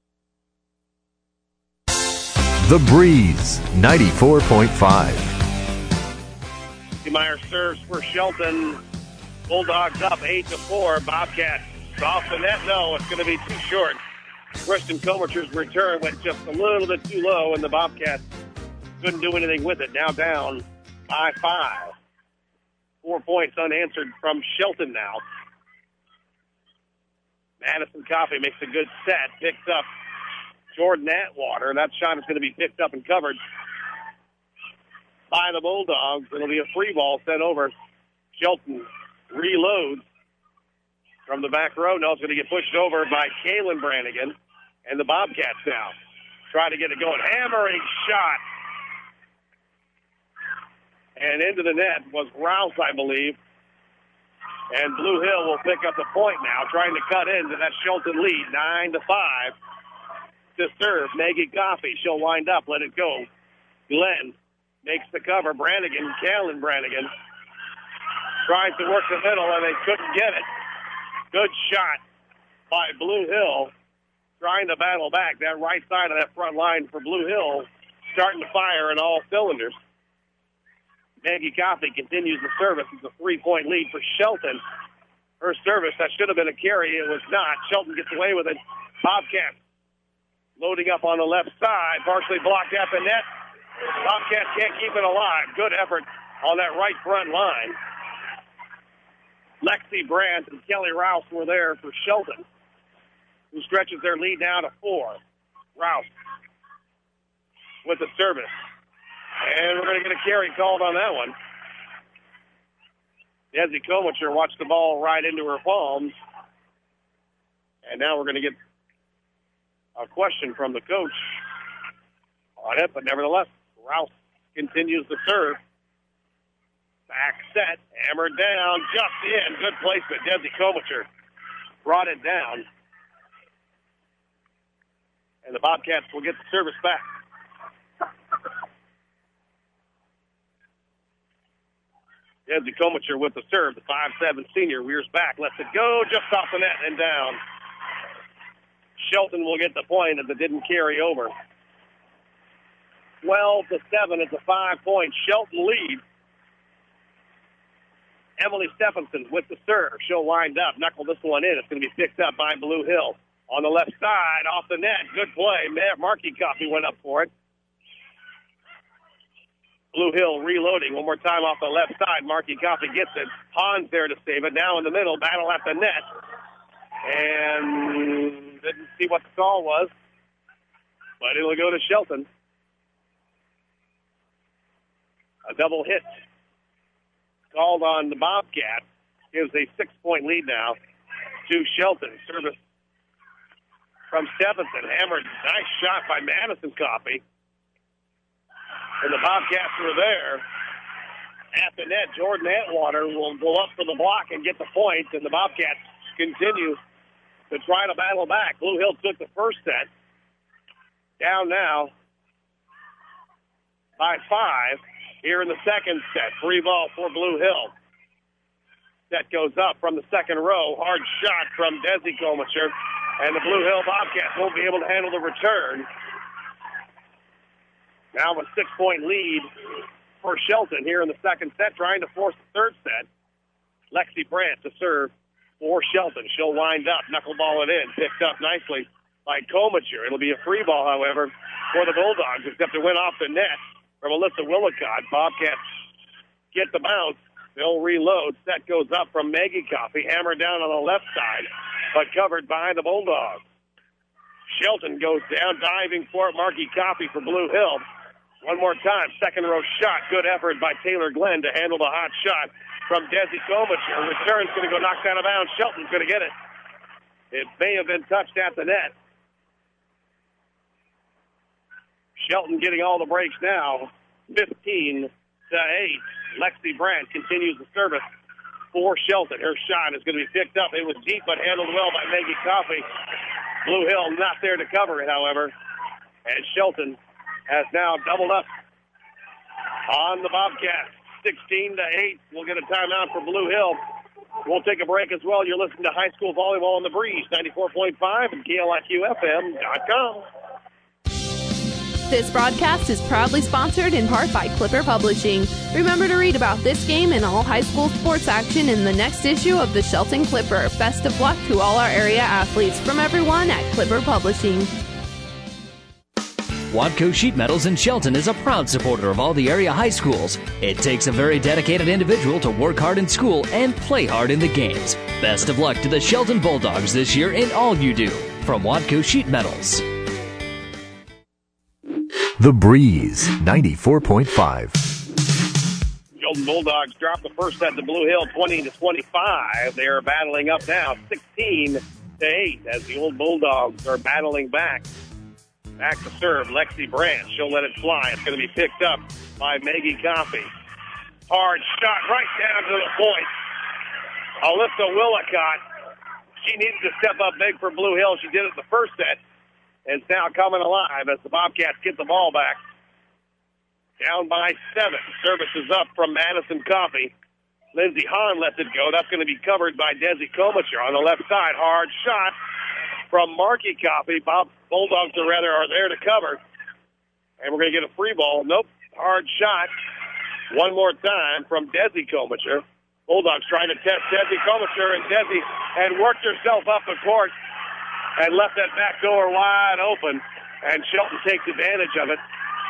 The Breeze, ninety-four point five. Meyer serves for Shelton. Bulldogs up eight to four. Bobcats off the net. No, it's going to be too short. Kristen Komacher's return went just a little bit too low, and the Bobcats couldn't do anything with it. Now down by five. Four points unanswered from Shelton now. Madison Coffey makes a good set. Picks up Jordan Atwater. That shot is going to be picked up and covered by the Bulldogs. It'll be a free ball sent over. Shelton reloads from the back row. No, it's going to get pushed over by Kaylin Brannigan. And the Bobcats now try to get it going. Hammering shot. And into the net was Rouse, I believe. And Blue Hill will pick up the point now, trying to cut into that Shelton lead, nine to five. To serve, Maggie Coffey. She'll wind up, let it go. Glenn makes the cover. Brannigan, Callan Brannigan, tries to work the middle, and they couldn't get it. Good shot by Blue Hill, trying to battle back. That right side of that front line for Blue Hill starting to fire in all cylinders. Maggie Coffey continues the service. It's a three-point lead for Shelton. Her service, that should have been a carry. It was not. Shelton gets away with it. Bobcats loading up on the left side, partially blocked at the net. Bobcats can't keep it alive. Good effort on that right front line. Lexi Brandt and Kelly Rouse were there for Shelton, who stretches their lead now to four. Rouse with the service. And we're going to get a carry called on that one. Desi Komacher watched the ball right into her palms. And now we're going to get a question from the coach on it, but nevertheless, Rouse continues to serve. Back set, hammered down, just in. Good placement. Desi Komicher brought it down. And the Bobcats will get the service back. Desi Komicher with the serve. The five seven senior rears back, lets it go just off the net and down. Shelton will get the point as it didn't carry over. twelve to seven. It's a five-point Shelton lead. Emily Stephenson with the serve. She'll wind up, knuckle this one in. It's going to be picked up by Blue Hill. On the left side, off the net. Good play. Marky Coffey went up for it. Blue Hill reloading. One more time off the left side. Marky Coffey gets it. Hahn's there to save it. Now in the middle, battle at the net. And didn't see what the call was. But it'll go to Shelton. A double hit called on the Bobcats. Gives a six-point lead now to Shelton. Service from Stephenson. Hammered. Nice shot by Madison Coffey. And the Bobcats are there at the net. Jordan Atwater will go up for the block and get the point. And the Bobcats continue to try to battle back. Blue Hill took the first set. Down now by five. Here in the second set, free ball for Blue Hill. Set goes up from the second row. Hard shot from Desi Komicher. And the Blue Hill Bobcats won't be able to handle the return. Now a six-point lead for Shelton here in the second set, trying to force the third set. Lexi Brandt to serve for Shelton. She'll wind up, knuckleball it in. Picked up nicely by Komicher. It'll be a free ball, however, for the Bulldogs, except it went off the net from Alyssa Willicott. Bobcats get the bounce. They'll reload. Set goes up from Maggie Coffey. Hammered down on the left side, but covered by the Bulldogs. Shelton goes down, diving for it. Marky Coffey for Blue Hill. One more time. Second row shot. Good effort by Taylor Glenn to handle the hot shot from Desi Komicher. Return's going to go knocked out of bounds. Shelton's going to get it. It may have been touched at the net. Shelton getting all the breaks now, fifteen to eight. Lexi Brandt continues the service for Shelton. Her shot is going to be picked up. It was deep, but handled well by Maggie Coffey. Blue Hill not there to cover it, however. And Shelton has now doubled up on the Bobcats. sixteen to eight. We'll get a timeout for Blue Hill. We'll take a break as well. You're listening to High School Volleyball on the Breeze, ninety-four point five and K L I Q F M dot com. This broadcast is proudly sponsored in part by Clipper Publishing. Remember to read about this game and all high school sports action in the next issue of the Shelton Clipper. Best of luck to all our area athletes from everyone at Clipper Publishing. Watco Sheet Metals in Shelton is a proud supporter of all the area high schools. It takes a very dedicated individual to work hard in school and play hard in the games. Best of luck to the Shelton Bulldogs this year in all you do. From Watco Sheet Metals. The Breeze, ninety-four point five. Shelton Bulldogs drop the first set to Blue Hill, twenty to twenty-five. They are battling up now, sixteen to eight, as the old Bulldogs are battling back. Back to serve, Lexi Brandt. She'll let it fly. It's going to be picked up by Maggie Coffey. Hard shot right down to the point. Alyssa Willicott. She needed to step up big for Blue Hill. She did it the first set. It's now coming alive as the Bobcats get the ball back. Down by seven. Service is up from Madison Coffey. Lindsey Hahn lets it go. That's going to be covered by Desi Komicher on the left side. Hard shot from Marky Coffey. Bob Bulldogs are rather are there to cover. And we're going to get a free ball. Nope. Hard shot. One more time from Desi Komicher. Bulldogs trying to test Desi Komicher, and Desi had worked herself up the court and left that back door wide open, and Shelton takes advantage of it.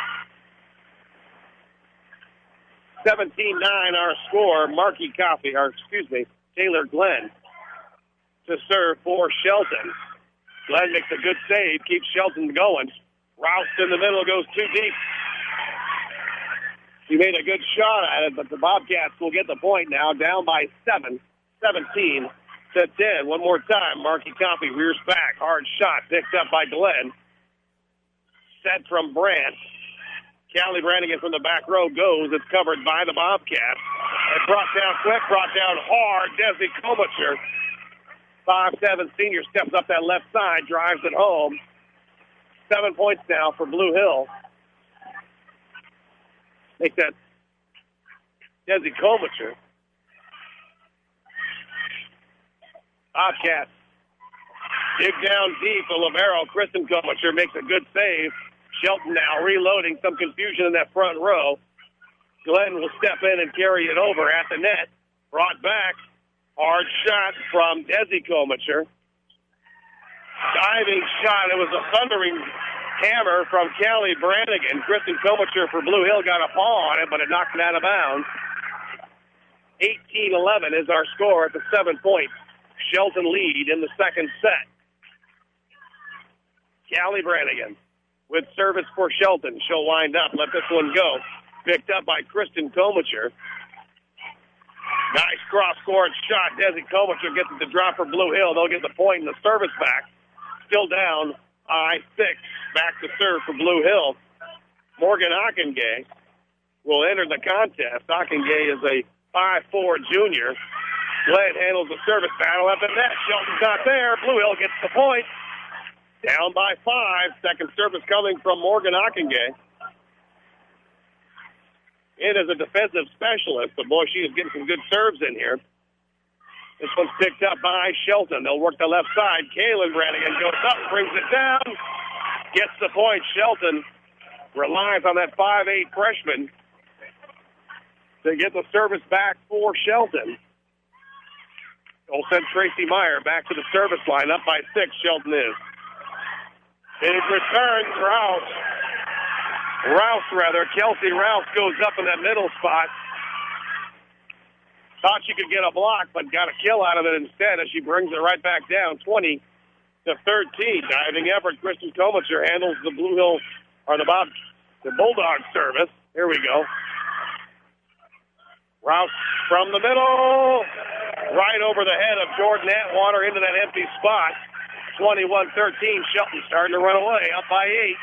seventeen nine our score. Marky Coffey, or excuse me, Taylor Glenn to serve for Shelton. Glenn makes a good save, keeps Shelton going. Rouse in the middle, goes too deep. He made a good shot at it, but the Bobcats will get the point now, down by seven, seventeen to ten. One more time, Marky Coffey rears back. Hard shot picked up by Glenn. Set from Brandt. Callie Brannigan from the back row goes. It's covered by the Bobcats. And brought down quick, brought down hard. Desi Komacher, five seven senior, steps up that left side, drives it home. Seven points now for Blue Hill. Make that Desi Komacher. Bobcats dig down deep. A libero, Kristen Komacher, makes a good save. Shelton now reloading. Some confusion in that front row. Glenn will step in and carry it over at the net. Brought back. Hard shot from Desi Komacher. Diving shot. It was a thundering hammer from Callie Brannigan. Kristen Komacher for Blue Hill got a paw on it, but it knocked it out of bounds. eighteen eleven is our score at the seven-point Shelton lead in the second set. Callie Brannigan with service for Shelton. She'll wind up, let this one go. Picked up by Kristen Komacher. Nice cross-court shot. Desi Komacher gets it to drop for Blue Hill. They'll get the point and the service back. Still down, I six. Back to serve for Blue Hill. Morgan Ockengay will enter the contest. Ockengay is a five four junior. Glenn handles the service battle at the net. Shelton's not there. Blue Hill gets the point. Down by five. Second service coming from Morgan Ockengay. In as a defensive specialist, but boy, she is getting some good serves in here. This one's picked up by Shelton. They'll work the left side. Kaylin Brannigan goes up, brings it down, gets the point. Shelton relies on that five eight freshman to get the service back for Shelton. We'll send Tracy Meyer back to the service line. Up by six, Shelton is. It returns Rouse. Rouse, rather. Kelsey Rouse goes up in that middle spot. Thought she could get a block, but got a kill out of it instead as she brings it right back down, twenty to thirteen. Diving effort. Kristen Komacher handles the Blue Hill, or the Bob, the Bulldog service. Here we go. Rouse from the middle, right over the head of Jordan Atwater into that empty spot. twenty-one thirteen. Shelton starting to run away, up by eight.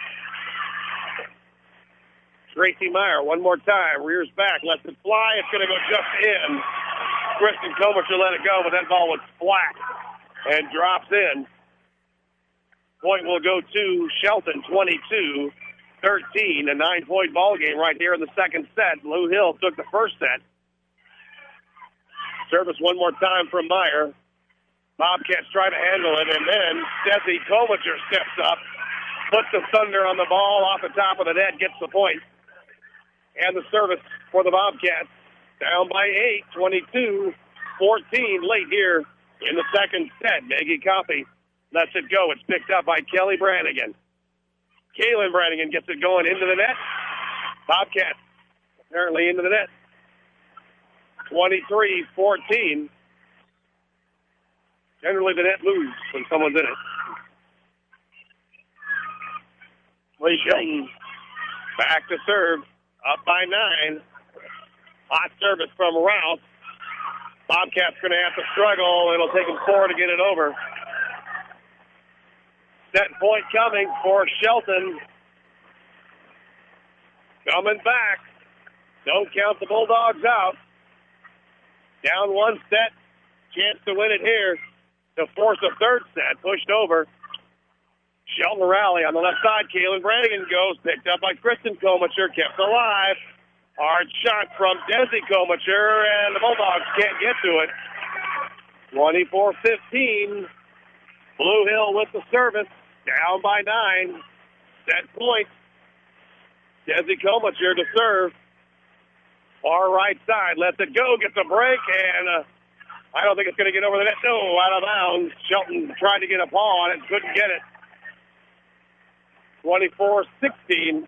Tracy Meyer, one more time, rears back, lets it fly. It's going to go just in. Kristen Komacher let it go, but that ball was flat and drops in. Point will go to Shelton, twenty-two thirteen, a nine-point ball game right here in the second set. Blue Hill took the first set. Service one more time from Meyer. Bobcats try to handle it, and then Desi Komacher steps up, puts the thunder on the ball off the top of the net, gets the point. And the service for the Bobcats down by eight, twenty-two fourteen, late here in the second set. Maggie Coffey lets it go. It's picked up by Kelly Brannigan. Kaylin Brannigan gets it going into the net. Bobcats apparently into the net. twenty-three fourteen. Generally the net moves when someone's in it. Lee Shelton back to serve. Up by nine. Hot service from Rouse. Bobcats going to have to struggle. It'll take them four to get it over. Set point coming for Shelton. Coming back. Don't count the Bulldogs out. Down one set. Chance to win it here. To force a third set. Pushed over. Shelton rally on the left side. Kaylin Brannigan goes. Picked up by Kristen Komacher. Kept alive. Hard shot from Desi Komacher. And the Bulldogs can't get to it. twenty-four fifteen. Blue Hill with the service. Down by nine. Set point. Desi Komacher to serve. Far right side. Lets it go. Gets a break. And uh, I don't think it's going to get over the net. No, out of bounds. Shelton tried to get a paw on it. Couldn't get it. twenty-four sixteen.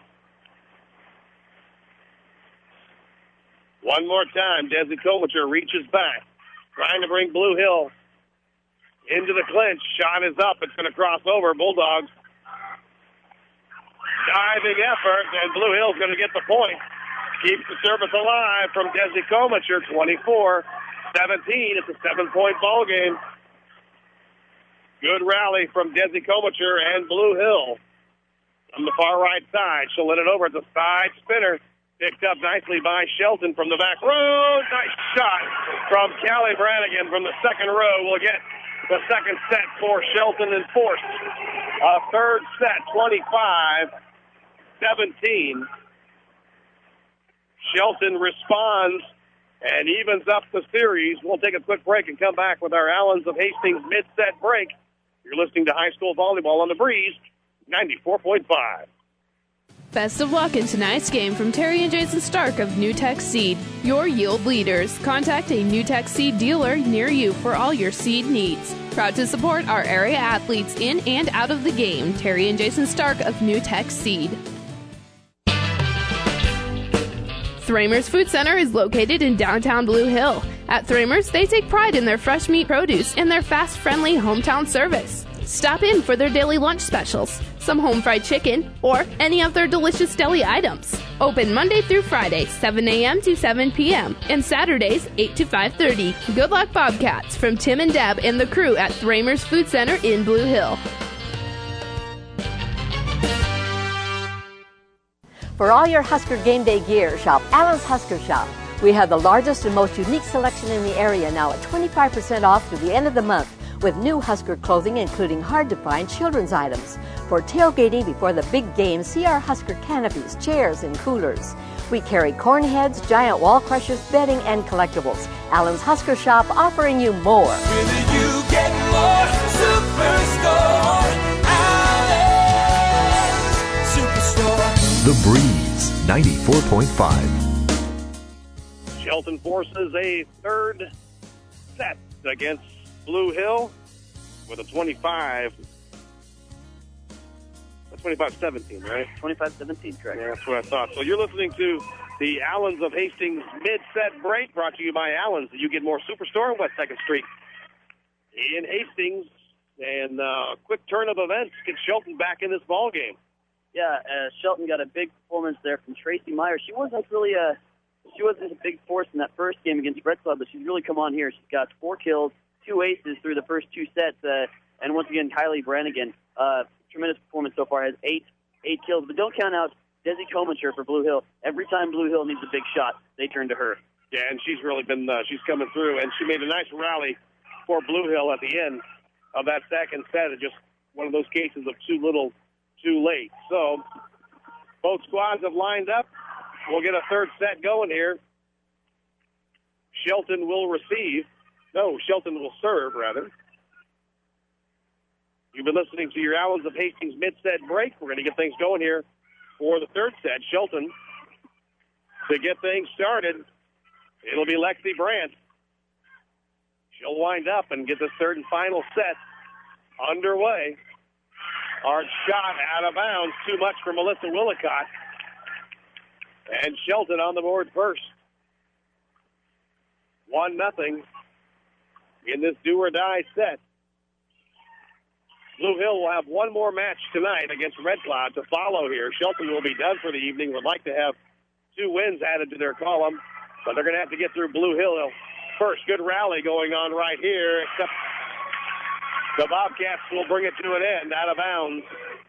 One more time. Desi Komacher reaches back. Trying to bring Blue Hill into the clinch. Shot is up. It's going to cross over. Bulldogs. Diving effort. And Blue Hill's going to get the point. Keeps the service alive from Desi Komacher. twenty-four seventeen. It's a seven-point ball game. Good rally from Desi Komacher and Blue Hill. from the far right side. She'll let it over. It's a side spinner. Picked up nicely by Shelton from the back row. Nice shot from Callie Brannigan from the second row. We'll get the second set for Shelton and force a third set, twenty-five seventeen. Shelton responds and evens up the series. We'll take a quick break and come back with our Allens of Hastings mid-set break. You're listening to High School Volleyball on the Breeze, ninety-four point five. Best of luck in tonight's game from Terry and Jason Stark of NewTek Seed, your yield leaders. Contact a NewTek Seed dealer near you for all your seed needs. Proud to support our area athletes in and out of the game. Terry and Jason Stark of NewTek Seed. Thramer's Food Center is located in downtown Blue Hill. At Thramer's, they take pride in their fresh meat produce and their fast, friendly hometown service. Stop in for their daily lunch specials, some home fried chicken, or any of their delicious deli items. Open Monday through Friday, seven a.m. to seven p.m., and Saturdays, eight to five thirty. Good luck, Bobcats, from Tim and Deb and the crew at Thramer's Food Center in Blue Hill. For all your Husker game day gear, shop Allen's Husker Shop. We have the largest and most unique selection in the area now at twenty-five percent off through the end of the month with new Husker clothing including hard-to-find children's items. For tailgating before the big game, see our Husker canopies, chairs, and coolers. We carry corn heads, giant wall crushers, bedding, and collectibles. Allen's Husker Shop offering you more. With you get more Superstore. Allen's Superstore. The Breeze, ninety-four point five. Shelton forces a third set against Blue Hill with a twenty-five. twenty-five seventeen, right? twenty-five seventeen, correct. Yeah, that's what I thought. So you're listening to the Allens of Hastings mid-set break brought to you by Allens. You get more Superstore on West second Street in Hastings. And uh, a quick turn of events gets Shelton back in this ball game. Yeah, uh, Shelton got a big performance there from Tracy Meyer. She wasn't really a she wasn't a big force in that first game against Red Club, but she's really come on here. She's got four kills, two aces through the first two sets, uh, and once again, Kylie Brannigan, uh, tremendous performance so far, has eight eight kills. But don't count out Desi Komacher for Blue Hill. Every time Blue Hill needs a big shot, they turn to her. Yeah, and she's really been uh, she's coming through, and she made a nice rally for Blue Hill at the end of that second set. It's just one of those cases of too little, too late. So both squads have lined up. We'll get a third set going here. Shelton will receive. No, Shelton will serve, rather. You've been listening to your Allens of Hastings mid-set break. We're going to get things going here for the third set. Shelton, to get things started, it'll be Lexi Brandt. She'll wind up and get this third and final set underway. Hard shot out of bounds. Too much for Melissa Willicott. And Shelton on the board first. One nothing in this do-or-die set. Blue Hill will have one more match tonight against Red Cloud to follow here. Shelton will be done for the evening. Would like to have two wins added to their column, but they're going to have to get through Blue Hill first. Good rally going on right here, except the Bobcats will bring it to an end out of bounds.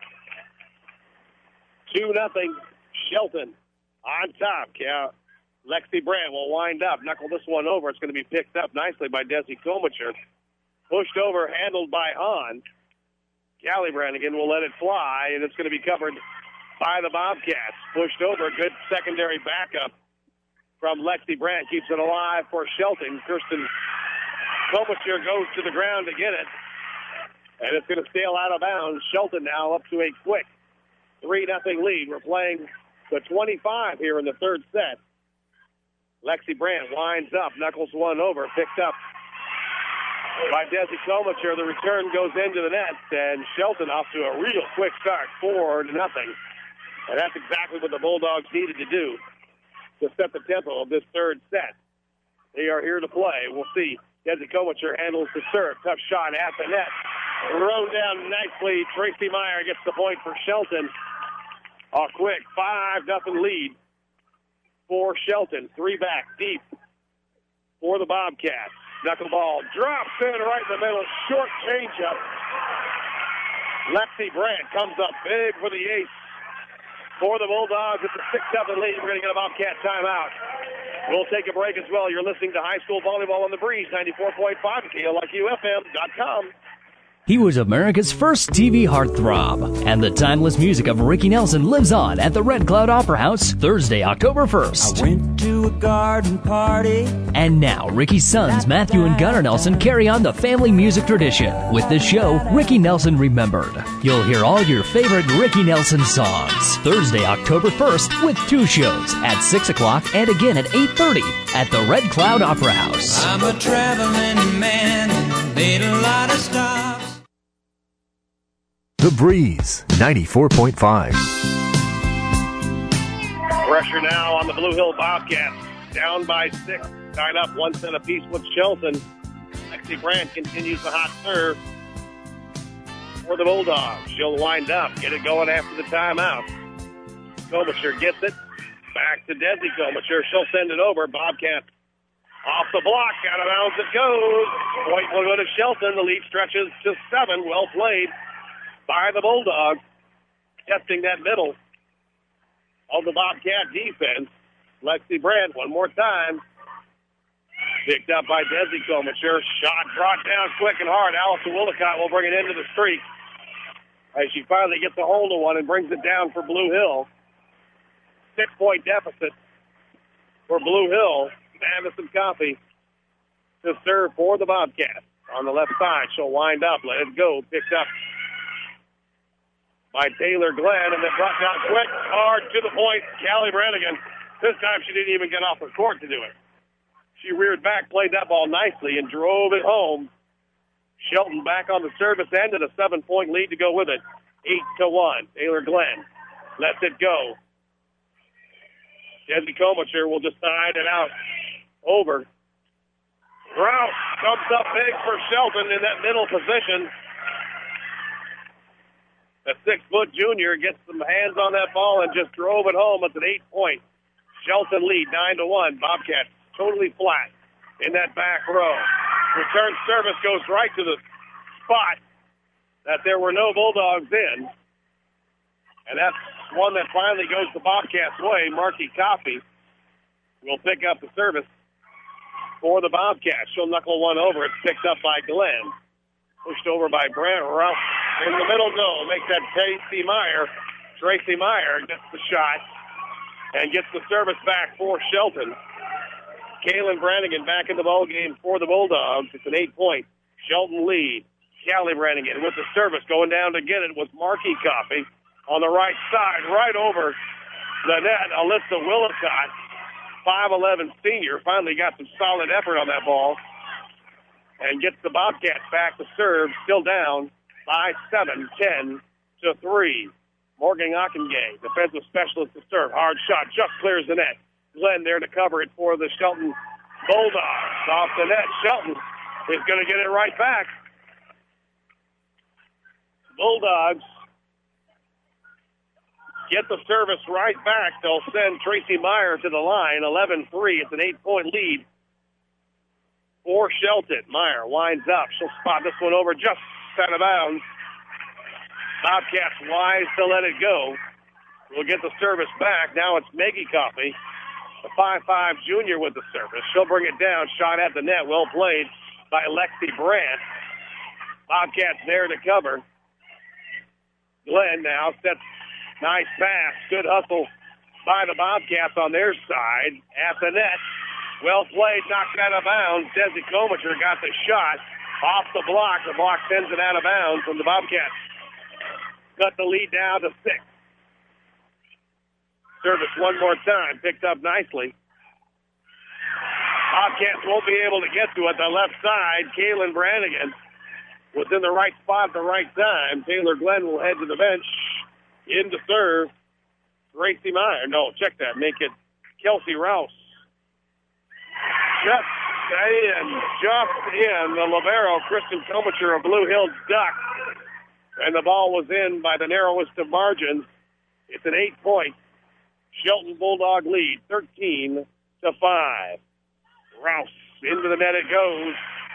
Two nothing Shelton on top. Yeah, Lexi Brandt will wind up, knuckle this one over. It's going to be picked up nicely by Desi Komacher. Pushed over, handled by Hahn. Callie Brannigan will let it fly, and it's going to be covered by the Bobcats. Pushed over, good secondary backup from Lexi Brandt. Keeps it alive for Shelton. Kirsten Komacher goes to the ground to get it, and it's going to sail out of bounds. Shelton now up to a quick three nothing lead. We're playing the twenty-five here in the third set. Lexi Brandt winds up, knuckles one over, picked up by Desi Komacher. The return goes into the net, and Shelton off to a real quick start, four to nothing. And that's exactly what the Bulldogs needed to do to set the tempo of this third set. They are here to play. We'll see. Desi Komacher handles the serve. Tough shot at the net. Thrown down nicely. Tracy Meyer gets the point for Shelton. A quick five nothing lead for Shelton. Three back deep for the Bobcats. Knuckleball drops in right in the middle. Short changeup. Lexi Brandt comes up big for the ace for the Bulldogs. It's a six seven lead. We're going to get a Bobcat timeout. We'll take a break as well. You're listening to High School Volleyball on the Breeze, ninety-four point five at K L I Q F M dot com. He was America's first T V heartthrob, and the timeless music of Ricky Nelson lives on at the Red Cloud Opera House Thursday, October first. I went to a garden party. And now, Ricky's sons, Matthew and Gunnar Nelson, carry on the family music tradition with this show, Ricky Nelson Remembered. You'll hear all your favorite Ricky Nelson songs Thursday, October first, with two shows at six o'clock and again at eight thirty at the Red Cloud Opera House. I'm a traveling man, made a lot of stops. The Breeze, ninety-four point five. Pressure now on the Blue Hill Bobcats. Down by six. Tied up one set apiece with Shelton. Lexi Brandt continues the hot serve for the Bulldogs. She'll wind up. Get it going after the timeout. Komacher gets it. Back to Desi Komacher. She'll send it over. Bobcats off the block. Out of bounds it goes. Point will go to Shelton. The lead stretches to seven. Well played by the Bulldogs, testing that middle of the Bobcat defense. Lexi Brandt, one more time. Picked up by Desi Komacher. Shot brought down quick and hard. Allison Willicott will bring it into the streak as she finally gets a hold of one and brings it down for Blue Hill. Six-point deficit for Blue Hill. Madison Coffey to serve for the Bobcats. On the left side, she'll wind up, let it go. Picked up by Taylor Glenn, and then brought down quick, hard, to the point, Callie Brannigan. This time she didn't even get off the court to do it. She reared back, played that ball nicely, and drove it home. Shelton back on the service end and a seven-point lead to go with it. Eight to one. Taylor Glenn lets it go. Desi Komacher will just side it out over. Rouse comes up big for Shelton in that middle position. A six-foot junior gets some hands on that ball and just drove it home. It's an eight-point Shelton lead, nine to one. Bobcats totally flat in that back row. Return service goes right to the spot that there were no Bulldogs in. And that's one that finally goes the Bobcats' way. Marky Coffey will pick up the service for the Bobcats. She'll knuckle one over. It's picked up by Glenn. Pushed over by Brant. Ralph in the middle, no. Makes that Tracy Meyer. Tracy Meyer gets the shot and gets the service back for Shelton. Kaylin Brannigan back in the ball game for the Bulldogs. It's an eight-point Shelton lead. Callie Brannigan with the service going down to get it was Marky Coffey on the right side, right over the net. Alyssa Willicott, five eleven senior, finally got some solid effort on that ball and gets the Bobcats back to serve, still down by seven, ten to three. Morgan Ockengay, defensive specialist to serve. Hard shot, just clears the net. Glenn there to cover it for the Shelton Bulldogs. Off the net, Shelton is going to get it right back. Bulldogs get the service right back. They'll send Tracy Meyer to the line, eleven three. It's an eight-point lead for Shelton. Meyer winds up. She'll spot this one over just out of bounds. Bobcats wise to let it go. We'll get the service back. Now it's Maggie Coffey, the five five junior with the service. She'll bring it down. Shot at the net. Well played by Lexi Brandt. Bobcats there to cover. Glenn now sets nice pass. Good hustle by the Bobcats on their side. At the net. Well played. Knocked out of bounds. Desi Komacher got the shot. Off the block. The block sends it out of bounds from the Bobcats. Cut the lead down to six. Service one more time. Picked up nicely. Bobcats won't be able to get to it. The left side, Kaylin Brannigan was in the right spot at the right time. Taylor Glenn will head to the bench. In to serve. Tracy Meyer. No, check that. Make it Kelsey Rouse. Just in. Just in. The libero, Kristen Komacher of Blue Hills ducked. And the ball was in by the narrowest of margins. It's an eight-point Shelton Bulldog lead, thirteen to five. Rouse into the net it goes.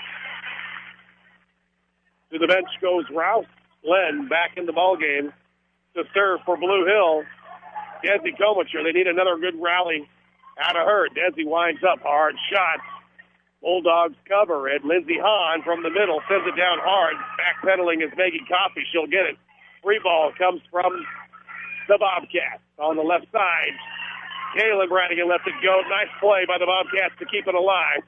To the bench goes Rouse. Glenn back in the ball game to serve for Blue Hill. Desi Komacher. They need another good rally out of her. Desi winds up. Hard shot. Bulldogs cover it. Lindsey Hahn from the middle sends it down hard. Backpedaling is Maggie Coffey. She'll get it. Free ball comes from the Bobcats on the left side. Kaylin Brannigan lets it go. Nice play by the Bobcats to keep it alive.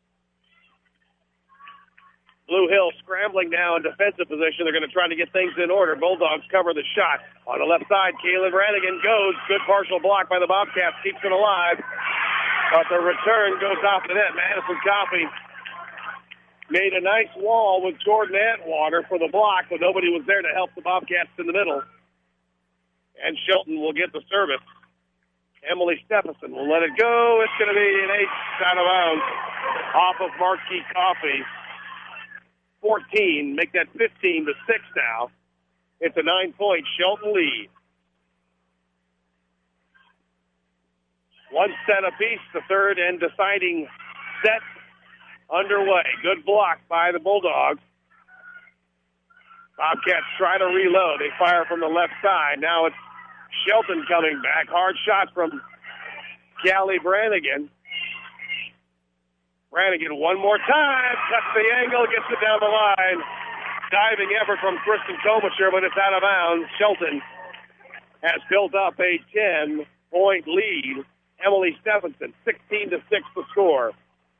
Blue Hill scrambling now in defensive position. They're going to try to get things in order. Bulldogs cover the shot. On the left side, Kaylin Brannigan goes. Good partial block by the Bobcats. Keeps it alive. But the return goes off the net. Madison Coffey made a nice wall with Jordan Atwater for the block, but nobody was there to help the Bobcats in the middle. And Shelton will get the service. Emily Stephenson will let it go. It's going to be an eight out of bounds off of Marquis Coffey. fourteen, make that fifteen to six now. It's a nine-point Shelton lead. One set apiece, the third and deciding set underway. Good block by the Bulldogs. Bobcats try to reload. They fire from the left side. Now it's Shelton coming back. Hard shot from Callie Brannigan. Brannigan one more time. Cuts the angle, gets it down the line. Diving effort from Kristen Komacher, but it's out of bounds. Shelton has built up a ten-point lead. Emily Stephenson, sixteen to six the score.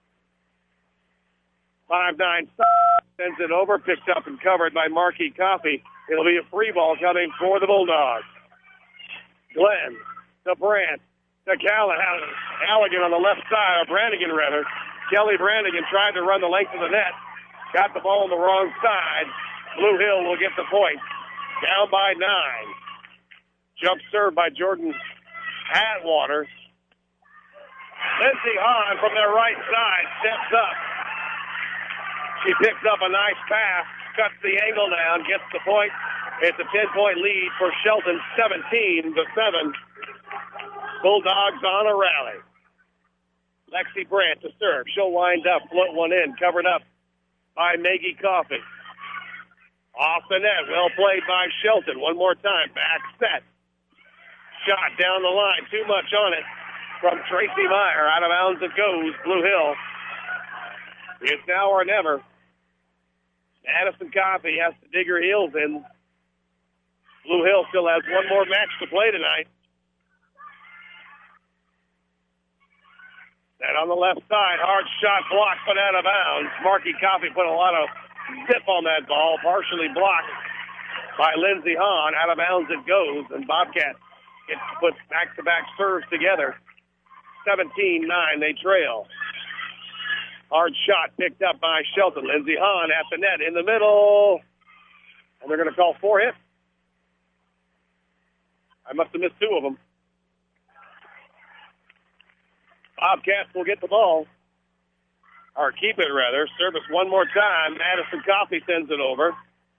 five nine sends it over, picked up and covered by Marquis Coffey. It'll be a free ball coming for the Bulldogs. Glenn to Brandt to Callahan. Halligan on the left side, or Brannigan rather. Kelly Brannigan tried to run the length of the net. Got the ball on the wrong side. Blue Hill will get the point. Down by nine. Jump serve by Jordan Atwater. Lindsey Hahn from their right side steps up. She picks up a nice pass, cuts the angle down, gets the point. It's a ten-point lead for Shelton, seventeen to seven. Bulldogs on a rally. Lexi Brandt to serve. She'll wind up, float one in, covered up by Maggie Coffey. Off the net, well played by Shelton. One more time, back set. Shot down the line, too much on it from Tracy Meyer. Out of bounds it goes, Blue Hill. It's now or never. Madison Coffey has to dig her heels in. Blue Hill still has one more match to play tonight. And on the left side, hard shot blocked, but out of bounds. Marquis Coffey put a lot of zip on that ball, partially blocked by Lindsey Hahn. Out of bounds it goes, and Bobcats gets to put back-to-back serves together. seventeen nine, they trail. Hard shot picked up by Shelton. Lindsey Hahn at the net in the middle. And they're going to call four hits. I must have missed two of them. Bobcats will get the ball. Or keep it, rather. Service one more time. Madison Coffey sends it over.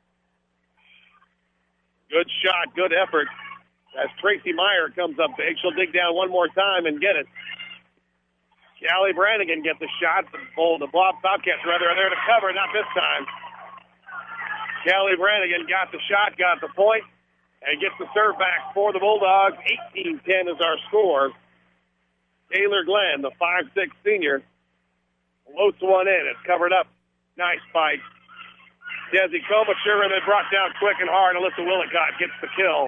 Good shot, good effort. As Tracy Meyer comes up big, she'll dig down one more time and get it. Callie Brannigan gets the shot. The bull, the Bobcats, rather, are there to cover. Not this time. Callie Brannigan got the shot, got the point, and gets the serve back for the Bulldogs. eighteen ten is our score. Taylor Glenn, the five six senior, floats one in. It's covered up. Nice fight. Desi Komacher, and then brought down quick and hard. Alyssa Willicott gets the kill.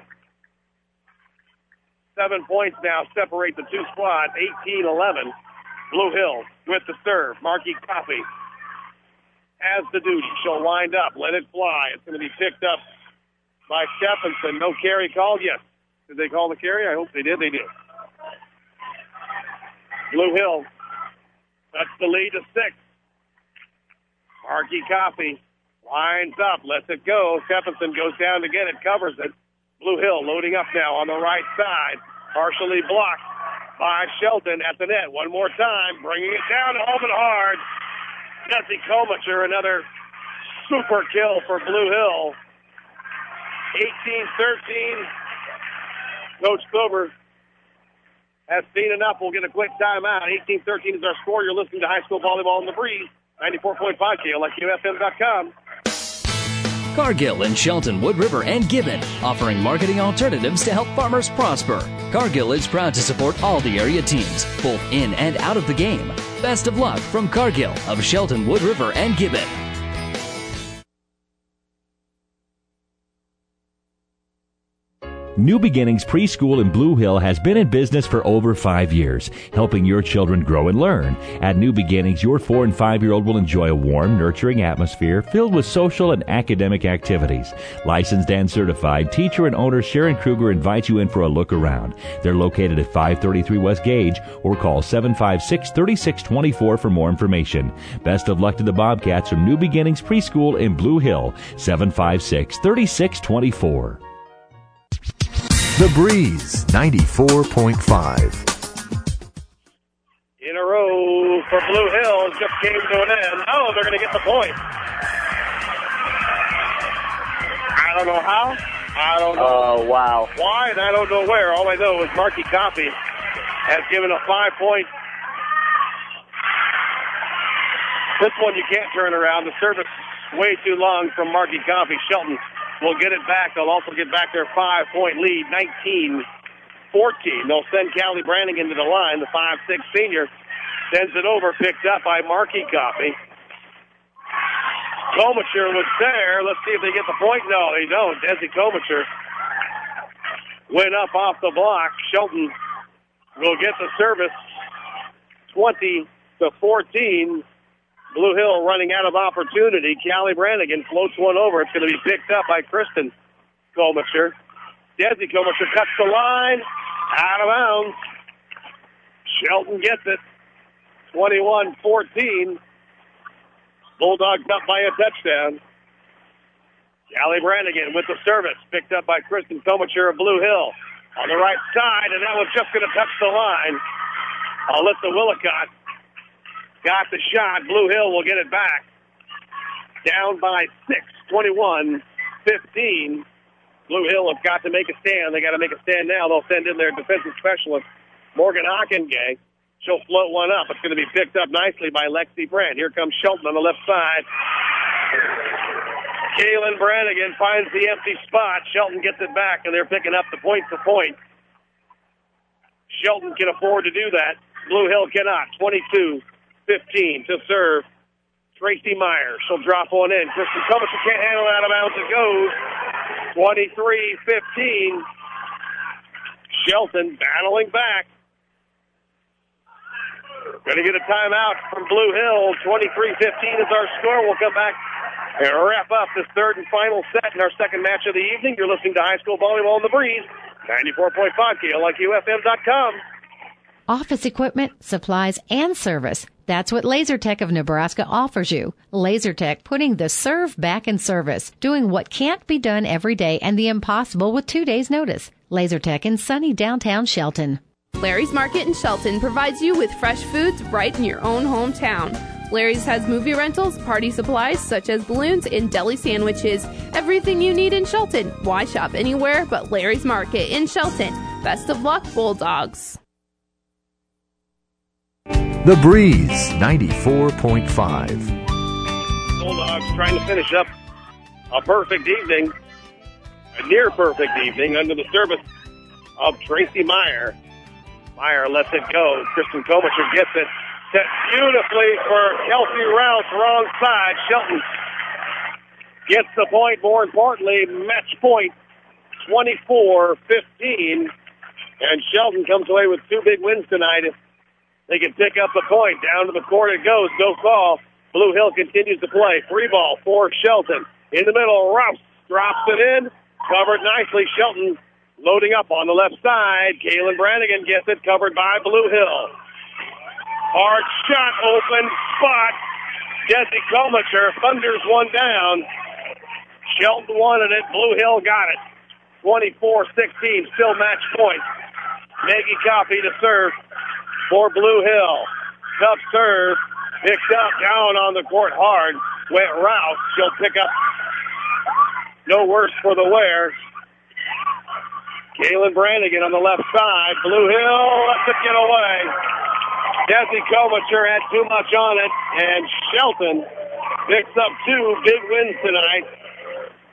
Seven points now separate the two squads, eighteen eleven. Blue Hill with the serve. Marquis Coffey has the duty. She'll wind up. Let it fly. It's going to be picked up by Stephenson. No carry called. Yes. Did they call the carry? I hope they did. They did. Blue Hill. That's the lead to six. Marquis Coffey winds up. Lets it go. Stephenson goes down to get it. Covers it. Blue Hill loading up now on the right side. Partially blocked by Shelton at the net. One more time, bringing it down home and hard. Desi Komacher, another super kill for Blue Hill. eighteen thirteen. Coach Silver has seen enough. We'll get a quick timeout. eighteen thirteen is our score. You're listening to High School Volleyball in the Breeze. ninety-four point five K L Q F M dot com. Cargill in Shelton, Wood River, and Gibbon, offering marketing alternatives to help farmers prosper. Cargill is proud to support all the area teams, both in and out of the game. Best of luck from Cargill of Shelton, Wood River, and Gibbon. New Beginnings Preschool in Blue Hill has been in business for over five years, helping your children grow and learn. At New Beginnings, your four and five-year-old will enjoy a warm, nurturing atmosphere filled with social and academic activities. Licensed and certified, teacher and owner Sharon Kruger invites you in for a look around. They're located at five thirty-three West Gage, or call seven five six, three six two four for more information. Best of luck to the Bobcats from New Beginnings Preschool in Blue Hill, seven five six, three six two four. The Breeze, ninety-four point five. In a row for Blue Hill just came to an end. Oh, they're going to get the point. I don't know how. I don't know. Oh, wow. Why, and I don't know where. All I know is Marky Coffey has given a five-point. This one you can't turn around. The service way too long from Marky Coffey. Shelton will get it back. They'll also get back their five-point lead, nineteen fourteen. They'll send Callie Brannigan to the line. The five six senior sends it over, picked up by Marky Coffey. Komacher was there. Let's see if they get the point. No, they don't. Desi Komacher went up off the block. Shelton will get the service, twenty to fourteen. Blue Hill running out of opportunity. Callie Brannigan floats one over. It's going to be picked up by Kristen Komacher. Desi Komacher cuts the line. Out of bounds. Shelton gets it. twenty-one fourteen. Bulldogs up by a touchdown. Callie Brannigan with the service. Picked up by Kristen Komacher of Blue Hill. On the right side, and that was just going to touch the line. Alyssa Willicott got the shot. Blue Hill will get it back. Down by six, twenty-one fifteen. Blue Hill have got to make a stand. They got to make a stand now. They'll send in their defensive specialist, Morgan Hockengay. She'll float one up. It's going to be picked up nicely by Lexi Brandt. Here comes Shelton on the left side. Kaylin Brannigan finds the empty spot. Shelton gets it back, and they're picking up the point to point. Shelton can afford to do that. Blue Hill cannot. twenty-two fifteen to serve. Tracy Meyer. She'll drop one in. Kristen Komacher can't handle it. Out of bounds it goes. twenty-three fifteen. Shelton battling back. Going to get a timeout from Blue Hill. twenty-three fifteen is our score. We'll come back and wrap up this third and final set in our second match of the evening. You're listening to High School Volleyball in the Breeze. ninety-four point five K L I Q F M dot com. Office equipment, supplies, and service. That's what LaserTech of Nebraska offers you. LaserTech, putting the serve back in service, doing what can't be done every day and the impossible with two days' notice. LaserTech in sunny downtown Shelton. Larry's Market in Shelton provides you with fresh foods right in your own hometown. Larry's has movie rentals, party supplies such as balloons and deli sandwiches. Everything you need in Shelton. Why shop anywhere but Larry's Market in Shelton? Best of luck, Bulldogs. The Breeze, ninety-four point five. Bulldogs trying to finish up a perfect evening, a near perfect evening, under the service of Tracy Meyer. Meyer lets it go. Kristen Komacher gets it. Set beautifully for Kelsey Rouse, wrong side. Shelton gets the point. More importantly, match point, twenty-four fifteen. And Shelton comes away with two big wins tonight. If they can pick up the point, down to the court it goes. No call. Blue Hill continues to play. Free ball for Shelton. In the middle, Rouse drops it in. Covered nicely. Shelton loading up on the left side. Kaylin Brannigan gets it, covered by Blue Hill. Hard shot, open spot. Desi Komacher thunders one down. Shelton wanted it. Blue Hill got it. twenty-four sixteen, still match point. Maggie Coffey to serve for Blue Hill. Tough serve. Picked up, down on the court hard. Went Rouse. She'll pick up. No worse for the wear. Kaylin Brannigan on the left side. Blue Hill lets it get away. Desi Komacher had too much on it, and Shelton picks up two big wins tonight.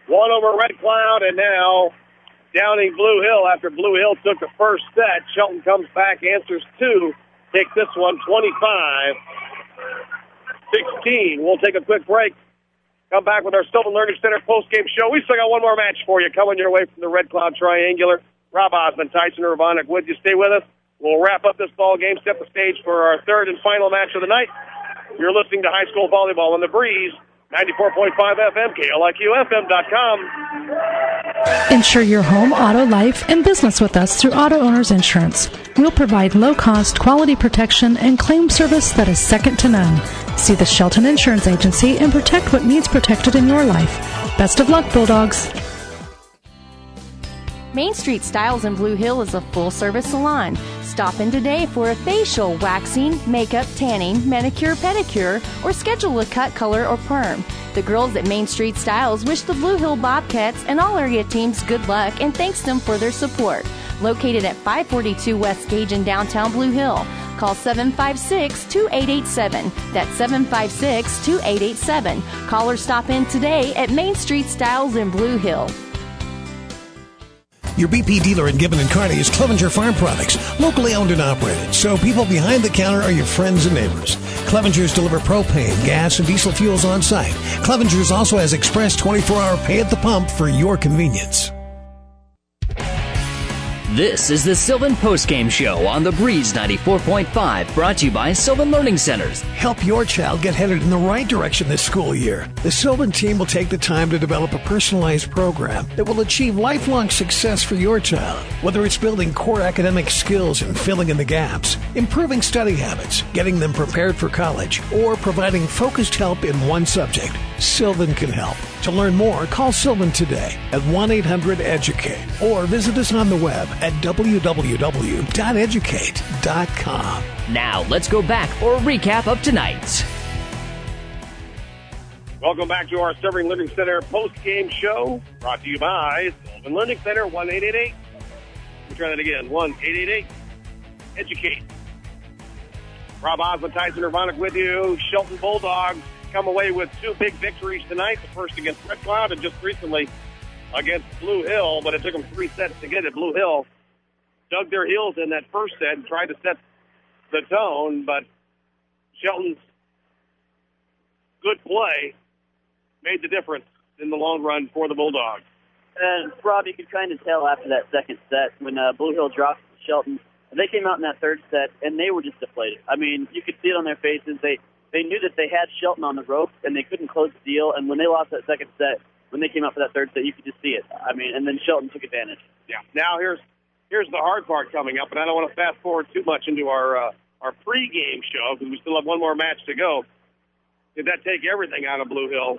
One over Red Cloud, and now Downing Blue Hill. After Blue Hill took the first set, Shelton comes back, answers two, takes this one twenty-five sixteen. We'll take a quick break. Come back with our Sylvan Learning Center post-game show. We still got one more match for you coming your way from the Red Cloud Triangular. Rob Osmond, Tyson Urbanic, would you stay with us? We'll wrap up this ball game, set the stage for our third and final match of the night. You're listening to High School Volleyball on the Breeze, ninety-four point five F M, K L I Q F M dot com. Insure your home, auto, life, and business with us through Auto Owners Insurance. We'll provide low-cost, quality protection and claim service that is second to none. See the Shelton Insurance Agency and protect what needs protected in your life. Best of luck, Bulldogs. Main Street Styles in Blue Hill is a full-service salon. Stop in today for a facial, waxing, makeup, tanning, manicure, pedicure, or schedule a cut, color, or perm. The girls at Main Street Styles wish the Blue Hill Bobcats and all area teams good luck and thanks them for their support. Located at five forty-two West Gage in downtown Blue Hill. Call seven five six, two eight eight seven. That's seven five six, two eight eight seven. Call or stop in today at Main Street Styles in Blue Hill. Your B P dealer in Gibbon and Kearney is Clevenger Farm Products, locally owned and operated, so people behind the counter are your friends and neighbors. Clevenger's deliver propane, gas, and diesel fuels on site. Clevenger's also has express twenty-four hour pay at the pump for your convenience. This is the Sylvan Postgame Show on the Breeze ninety-four point five, brought to you by Sylvan Learning Centers. Help your child get headed in the right direction this school year. The Sylvan team will take the time to develop a personalized program that will achieve lifelong success for your child. Whether it's building core academic skills and filling in the gaps, improving study habits, getting them prepared for college, or providing focused help in one subject, Sylvan can help. To learn more, call Sylvan today at one eight hundred educate or visit us on the web at w w w dot educate dot com. Now, let's go back for a recap of tonight's. Welcome back to our Sylvan Learning Center post-game show, brought to you by Sylvan Learning Center, one eight eight eight. We'll try that again, one eight eight eight educate. Rob Osmond, Tyson Urbanic with you. Shelton Bulldogs come away with two big victories tonight, the first against Red Cloud and just recently against Blue Hill, but it took them three sets to get it. Blue Hill dug their heels in that first set and tried to set the tone, but Shelton's good play made the difference in the long run for the Bulldogs. And, Rob, you could kind of tell after that second set when uh, Blue Hill dropped Shelton, they came out in that third set, and they were just deflated. I mean, you could see it on their faces. They they knew that they had Shelton on the ropes, and they couldn't close the deal, and when they lost that second set, when they came out for that third set, you could just see it. I mean, and then Shelton took advantage. Yeah. Now here's here's the hard part coming up, and I don't want to fast forward too much into our uh, our pregame show because we still have one more match to go. Did that take everything out of Blue Hill?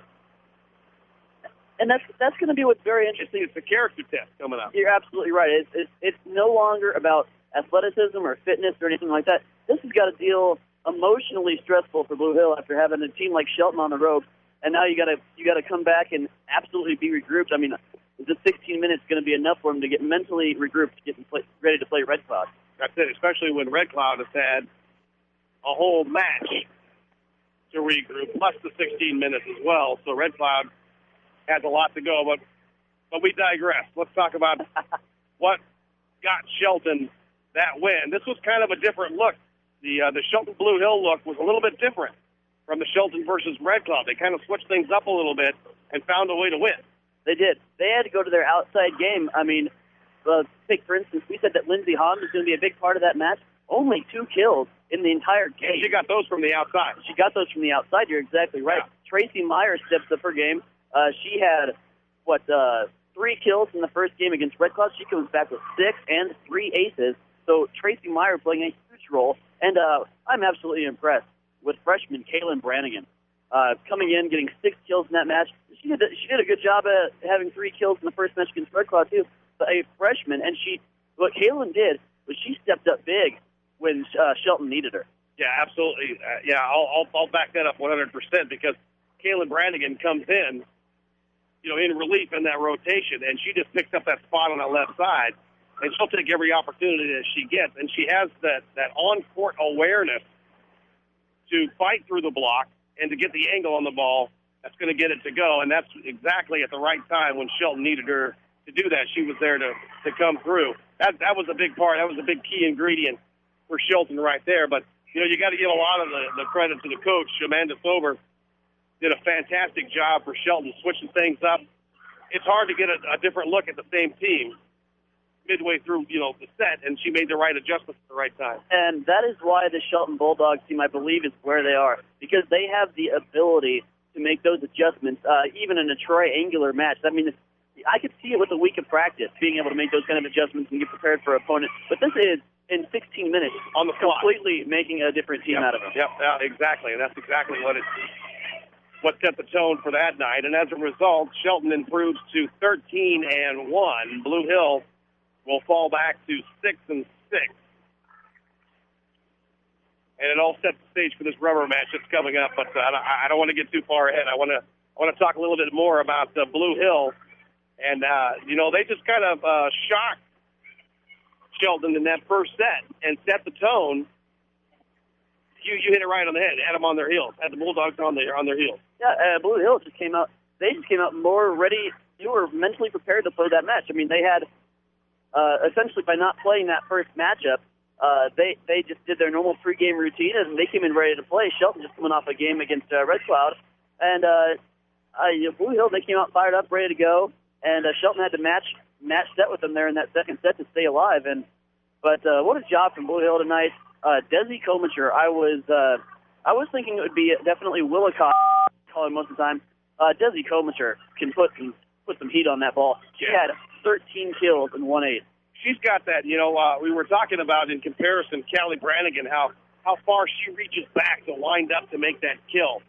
And that's that's going to be what's very interesting. It's the character test coming up. You're absolutely right. It's, it's it's no longer about athleticism or fitness or anything like that. This has got to deal emotionally stressful for Blue Hill after having a team like Shelton on the ropes. And now you got to you got to come back and absolutely be regrouped. I mean, the sixteen minutes going to be enough for them to get mentally regrouped, to get play, ready to play Red Cloud. That's it, especially when Red Cloud has had a whole match to regroup, plus the sixteen minutes as well. So Red Cloud has a lot to go, but but we digress. Let's talk about what got Shelton that win. This was kind of a different look. The uh, the Shelton Blue Hill look was a little bit different from the Shelton versus Red Cloud. They kind of switched things up a little bit and found a way to win. They did. They had to go to their outside game. I mean, uh, take, for instance, we said that Lindsey Hahn was going to be a big part of that match. Only two kills in the entire game. And she got those from the outside. She got those from the outside. You're exactly right. Yeah. Tracy Meyer steps up her game. Uh, she had, what, uh, three kills in the first game against Red Cloud. She comes back with six and three aces. So Tracy Meyer playing a huge role. And uh, I'm absolutely impressed with freshman Kaylin Brannigan uh, coming in, getting six kills in that match. She did, she did a good job at having three kills in the first match against Red Cloud, too. But a freshman, and she, what Kaylin did was she stepped up big when uh, Shelton needed her. Yeah, absolutely. Uh, yeah, I'll, I'll, I'll back that up one hundred percent because Kaylin Brannigan comes in, you know, in relief in that rotation, and she just picks up that spot on that left side, and she'll take every opportunity that she gets, and she has that, that on-court awareness to fight through the block and to get the angle on the ball that's going to get it to go. And that's exactly at the right time when Shelton needed her to do that. She was there to, to come through. That that was a big part. That was a big key ingredient for Shelton right there. But, you know, you got to give a lot of the, the credit to the coach. Amanda Sober did a fantastic job for Shelton, switching things up. It's hard to get a, a different look at the same team midway through, you know, the set, and she made the right adjustments at the right time. And that is why the Shelton Bulldogs team, I believe, is where they are, because they have the ability to make those adjustments, uh, even in a triangular match. I mean, I could see it with a week of practice, being able to make those kind of adjustments and get prepared for an opponent. But this is, in sixteen minutes, on the fly, completely making a different team yep. out of them. Yep, yeah, exactly, and that's exactly what it what set the tone for that night. And as a result, Shelton improves to thirteen and one. Blue Hill will fall back to six and six. And it all sets the stage for this rubber match that's coming up. But uh, I don't want to get too far ahead. I want to I want to talk a little bit more about uh, Blue Hill. And, uh, you know, they just kind of uh, shocked Shelton in that first set and set the tone. You you hit it right on the head. Had them on their heels. Had the Bulldogs on their, on their heels. Yeah, uh, Blue Hill just came out. They just came out more ready. You were mentally prepared to play that match. I mean, they had, uh, essentially, by not playing that first matchup, uh, they, they just did their normal pregame routine, and they came in ready to play. Shelton just coming off a game against uh, Red Cloud. And uh, uh, you know, Blue Hill, they came out fired up, ready to go. And uh, Shelton had to match match set with them there in that second set to stay alive. And But uh, what a job from Blue Hill tonight. Uh, Desi Komicher, I was uh, I was thinking it would be definitely Willicott calling most of the time. Uh, Desi Komicher can put some, put some heat on that ball. She Yeah. had thirteen kills in one eighth. She's got that, you know, uh, we were talking about in comparison, Callie Brannigan, how, how far she reaches back to wind up to make that kill.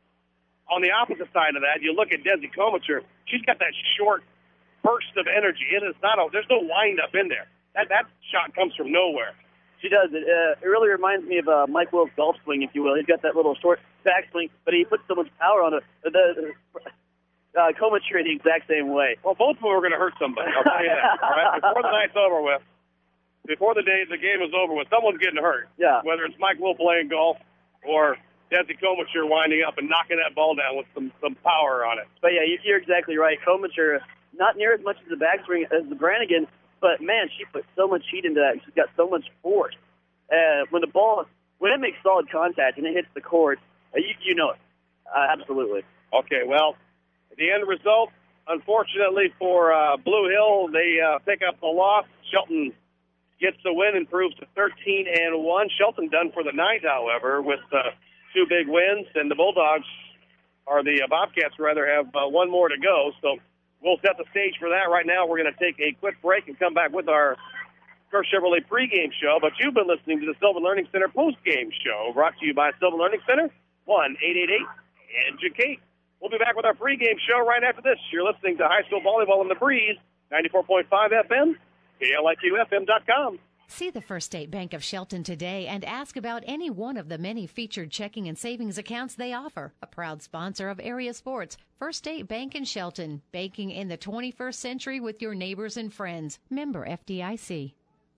On the opposite side of that, you look at Desi Komicher, she's got that short burst of energy. It is not a, there's no wind up in there. That that shot comes from nowhere. She does. It, uh, it really reminds me of uh, Mike Will's golf swing, if you will. He's got that little short backswing, but he puts so much power on it. The, the, uh, Komicher the exact same way. Well, both of them are going to hurt somebody. I'll tell you that. All right? Before the night's over with, before the day the game is over with, someone's getting hurt. Yeah. Whether it's Mike Will playing golf or Desi Komicher winding up and knocking that ball down with some, some power on it. But yeah, you're exactly right. Komicher, not near as much as the backswing as the Brannigan, but man, she put so much heat into that. She's got so much force. Uh, when the ball, when it makes solid contact and it hits the court, uh, you, you know it. Uh, absolutely. Okay, well, the end result, unfortunately for uh, Blue Hill, they uh, pick up the loss. Shelton gets the win, improves to thirteen and one. Shelton done for the night, however, with uh, two big wins, and the Bulldogs, or the uh, Bobcats rather, have uh, one more to go. So we'll set the stage for that. Right now, we're going to take a quick break and come back with our Kerr Chevrolet pregame show. But you've been listening to the Sylvan Learning Center postgame show, brought to you by Sylvan Learning Center, one eight eight eight educate. We'll be back with our pregame show right after this. You're listening to High School Volleyball in the Breeze, ninety-four point five F M, K L I Q F M dot com. See the First State Bank of Shelton today and ask about any one of the many featured checking and savings accounts they offer. A proud sponsor of area sports, First State Bank in Shelton, banking in the twenty-first century with your neighbors and friends. Member F D I C.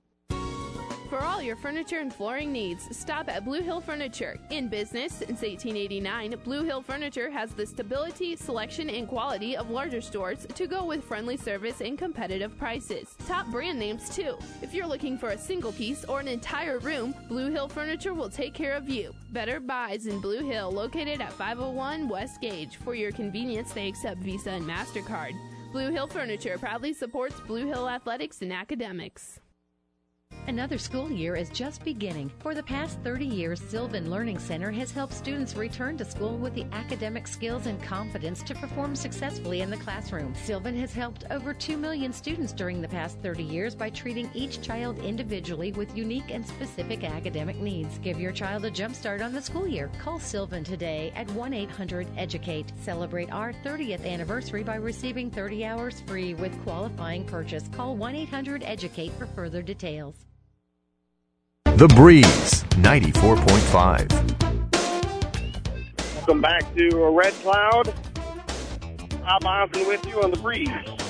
For all your furniture and flooring needs, stop at Blue Hill Furniture. In business since eighteen eighty-nine, Blue Hill Furniture has the stability, selection, and quality of larger stores to go with friendly service and competitive prices. Top brand names, too. If you're looking for a single piece or an entire room, Blue Hill Furniture will take care of you. Better Buys in Blue Hill, located at five oh one West Gage. For your convenience, they accept Visa and MasterCard. Blue Hill Furniture proudly supports Blue Hill athletics and academics. Another school year is just beginning. For the past thirty years, Sylvan Learning Center has helped students return to school with the academic skills and confidence to perform successfully in the classroom. Sylvan has helped over two million students during the past thirty years by treating each child individually with unique and specific academic needs. Give your child a jump start on the school year. Call Sylvan today at one eight hundred educate. Celebrate our thirtieth anniversary by receiving thirty hours free with qualifying purchase. Call one eight hundred educate for further details. The Breeze, ninety-four point five. Welcome back to a Red Cloud. Bob Osmond with you on The Breeze.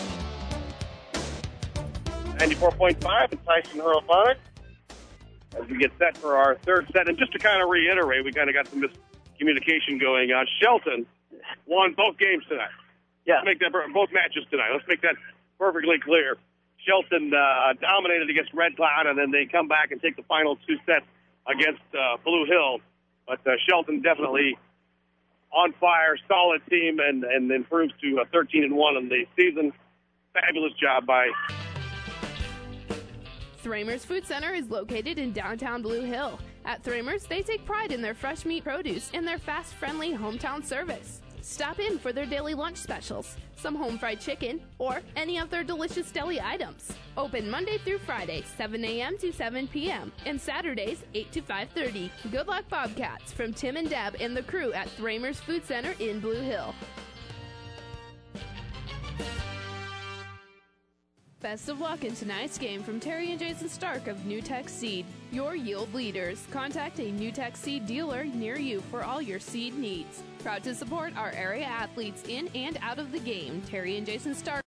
ninety-four point five, it's Tyson Hurlphonic. As we get set for our third set, and just to kind of reiterate, we kind of got some miscommunication going on. Shelton won both games tonight. Yeah. Let's make that both matches tonight. Let's make that perfectly clear. Shelton uh, dominated against Red Cloud, and then they come back and take the final two sets against uh, Blue Hill. But uh, Shelton definitely on fire, solid team, and, and improves to uh, thirteen and one in the season. Fabulous job by Thramer's Food Center is located in downtown Blue Hill. At Thramer's, they take pride in their fresh meat produce and their fast, friendly hometown service. Stop in for their daily lunch specials, some home fried chicken, or any of their delicious deli items. Open Monday through Friday, seven a.m. to seven p.m., and Saturdays, eight to five thirty. Good luck, Bobcats, from Tim and Deb and the crew at Thramer's Food Center in Blue Hill. Best of luck in tonight's game from Terry and Jason Stark of NewTek Seed, your yield leaders. Contact a NewTek Seed dealer near you for all your seed needs. Proud to support our area athletes in and out of the game. Terry and Jason Stark.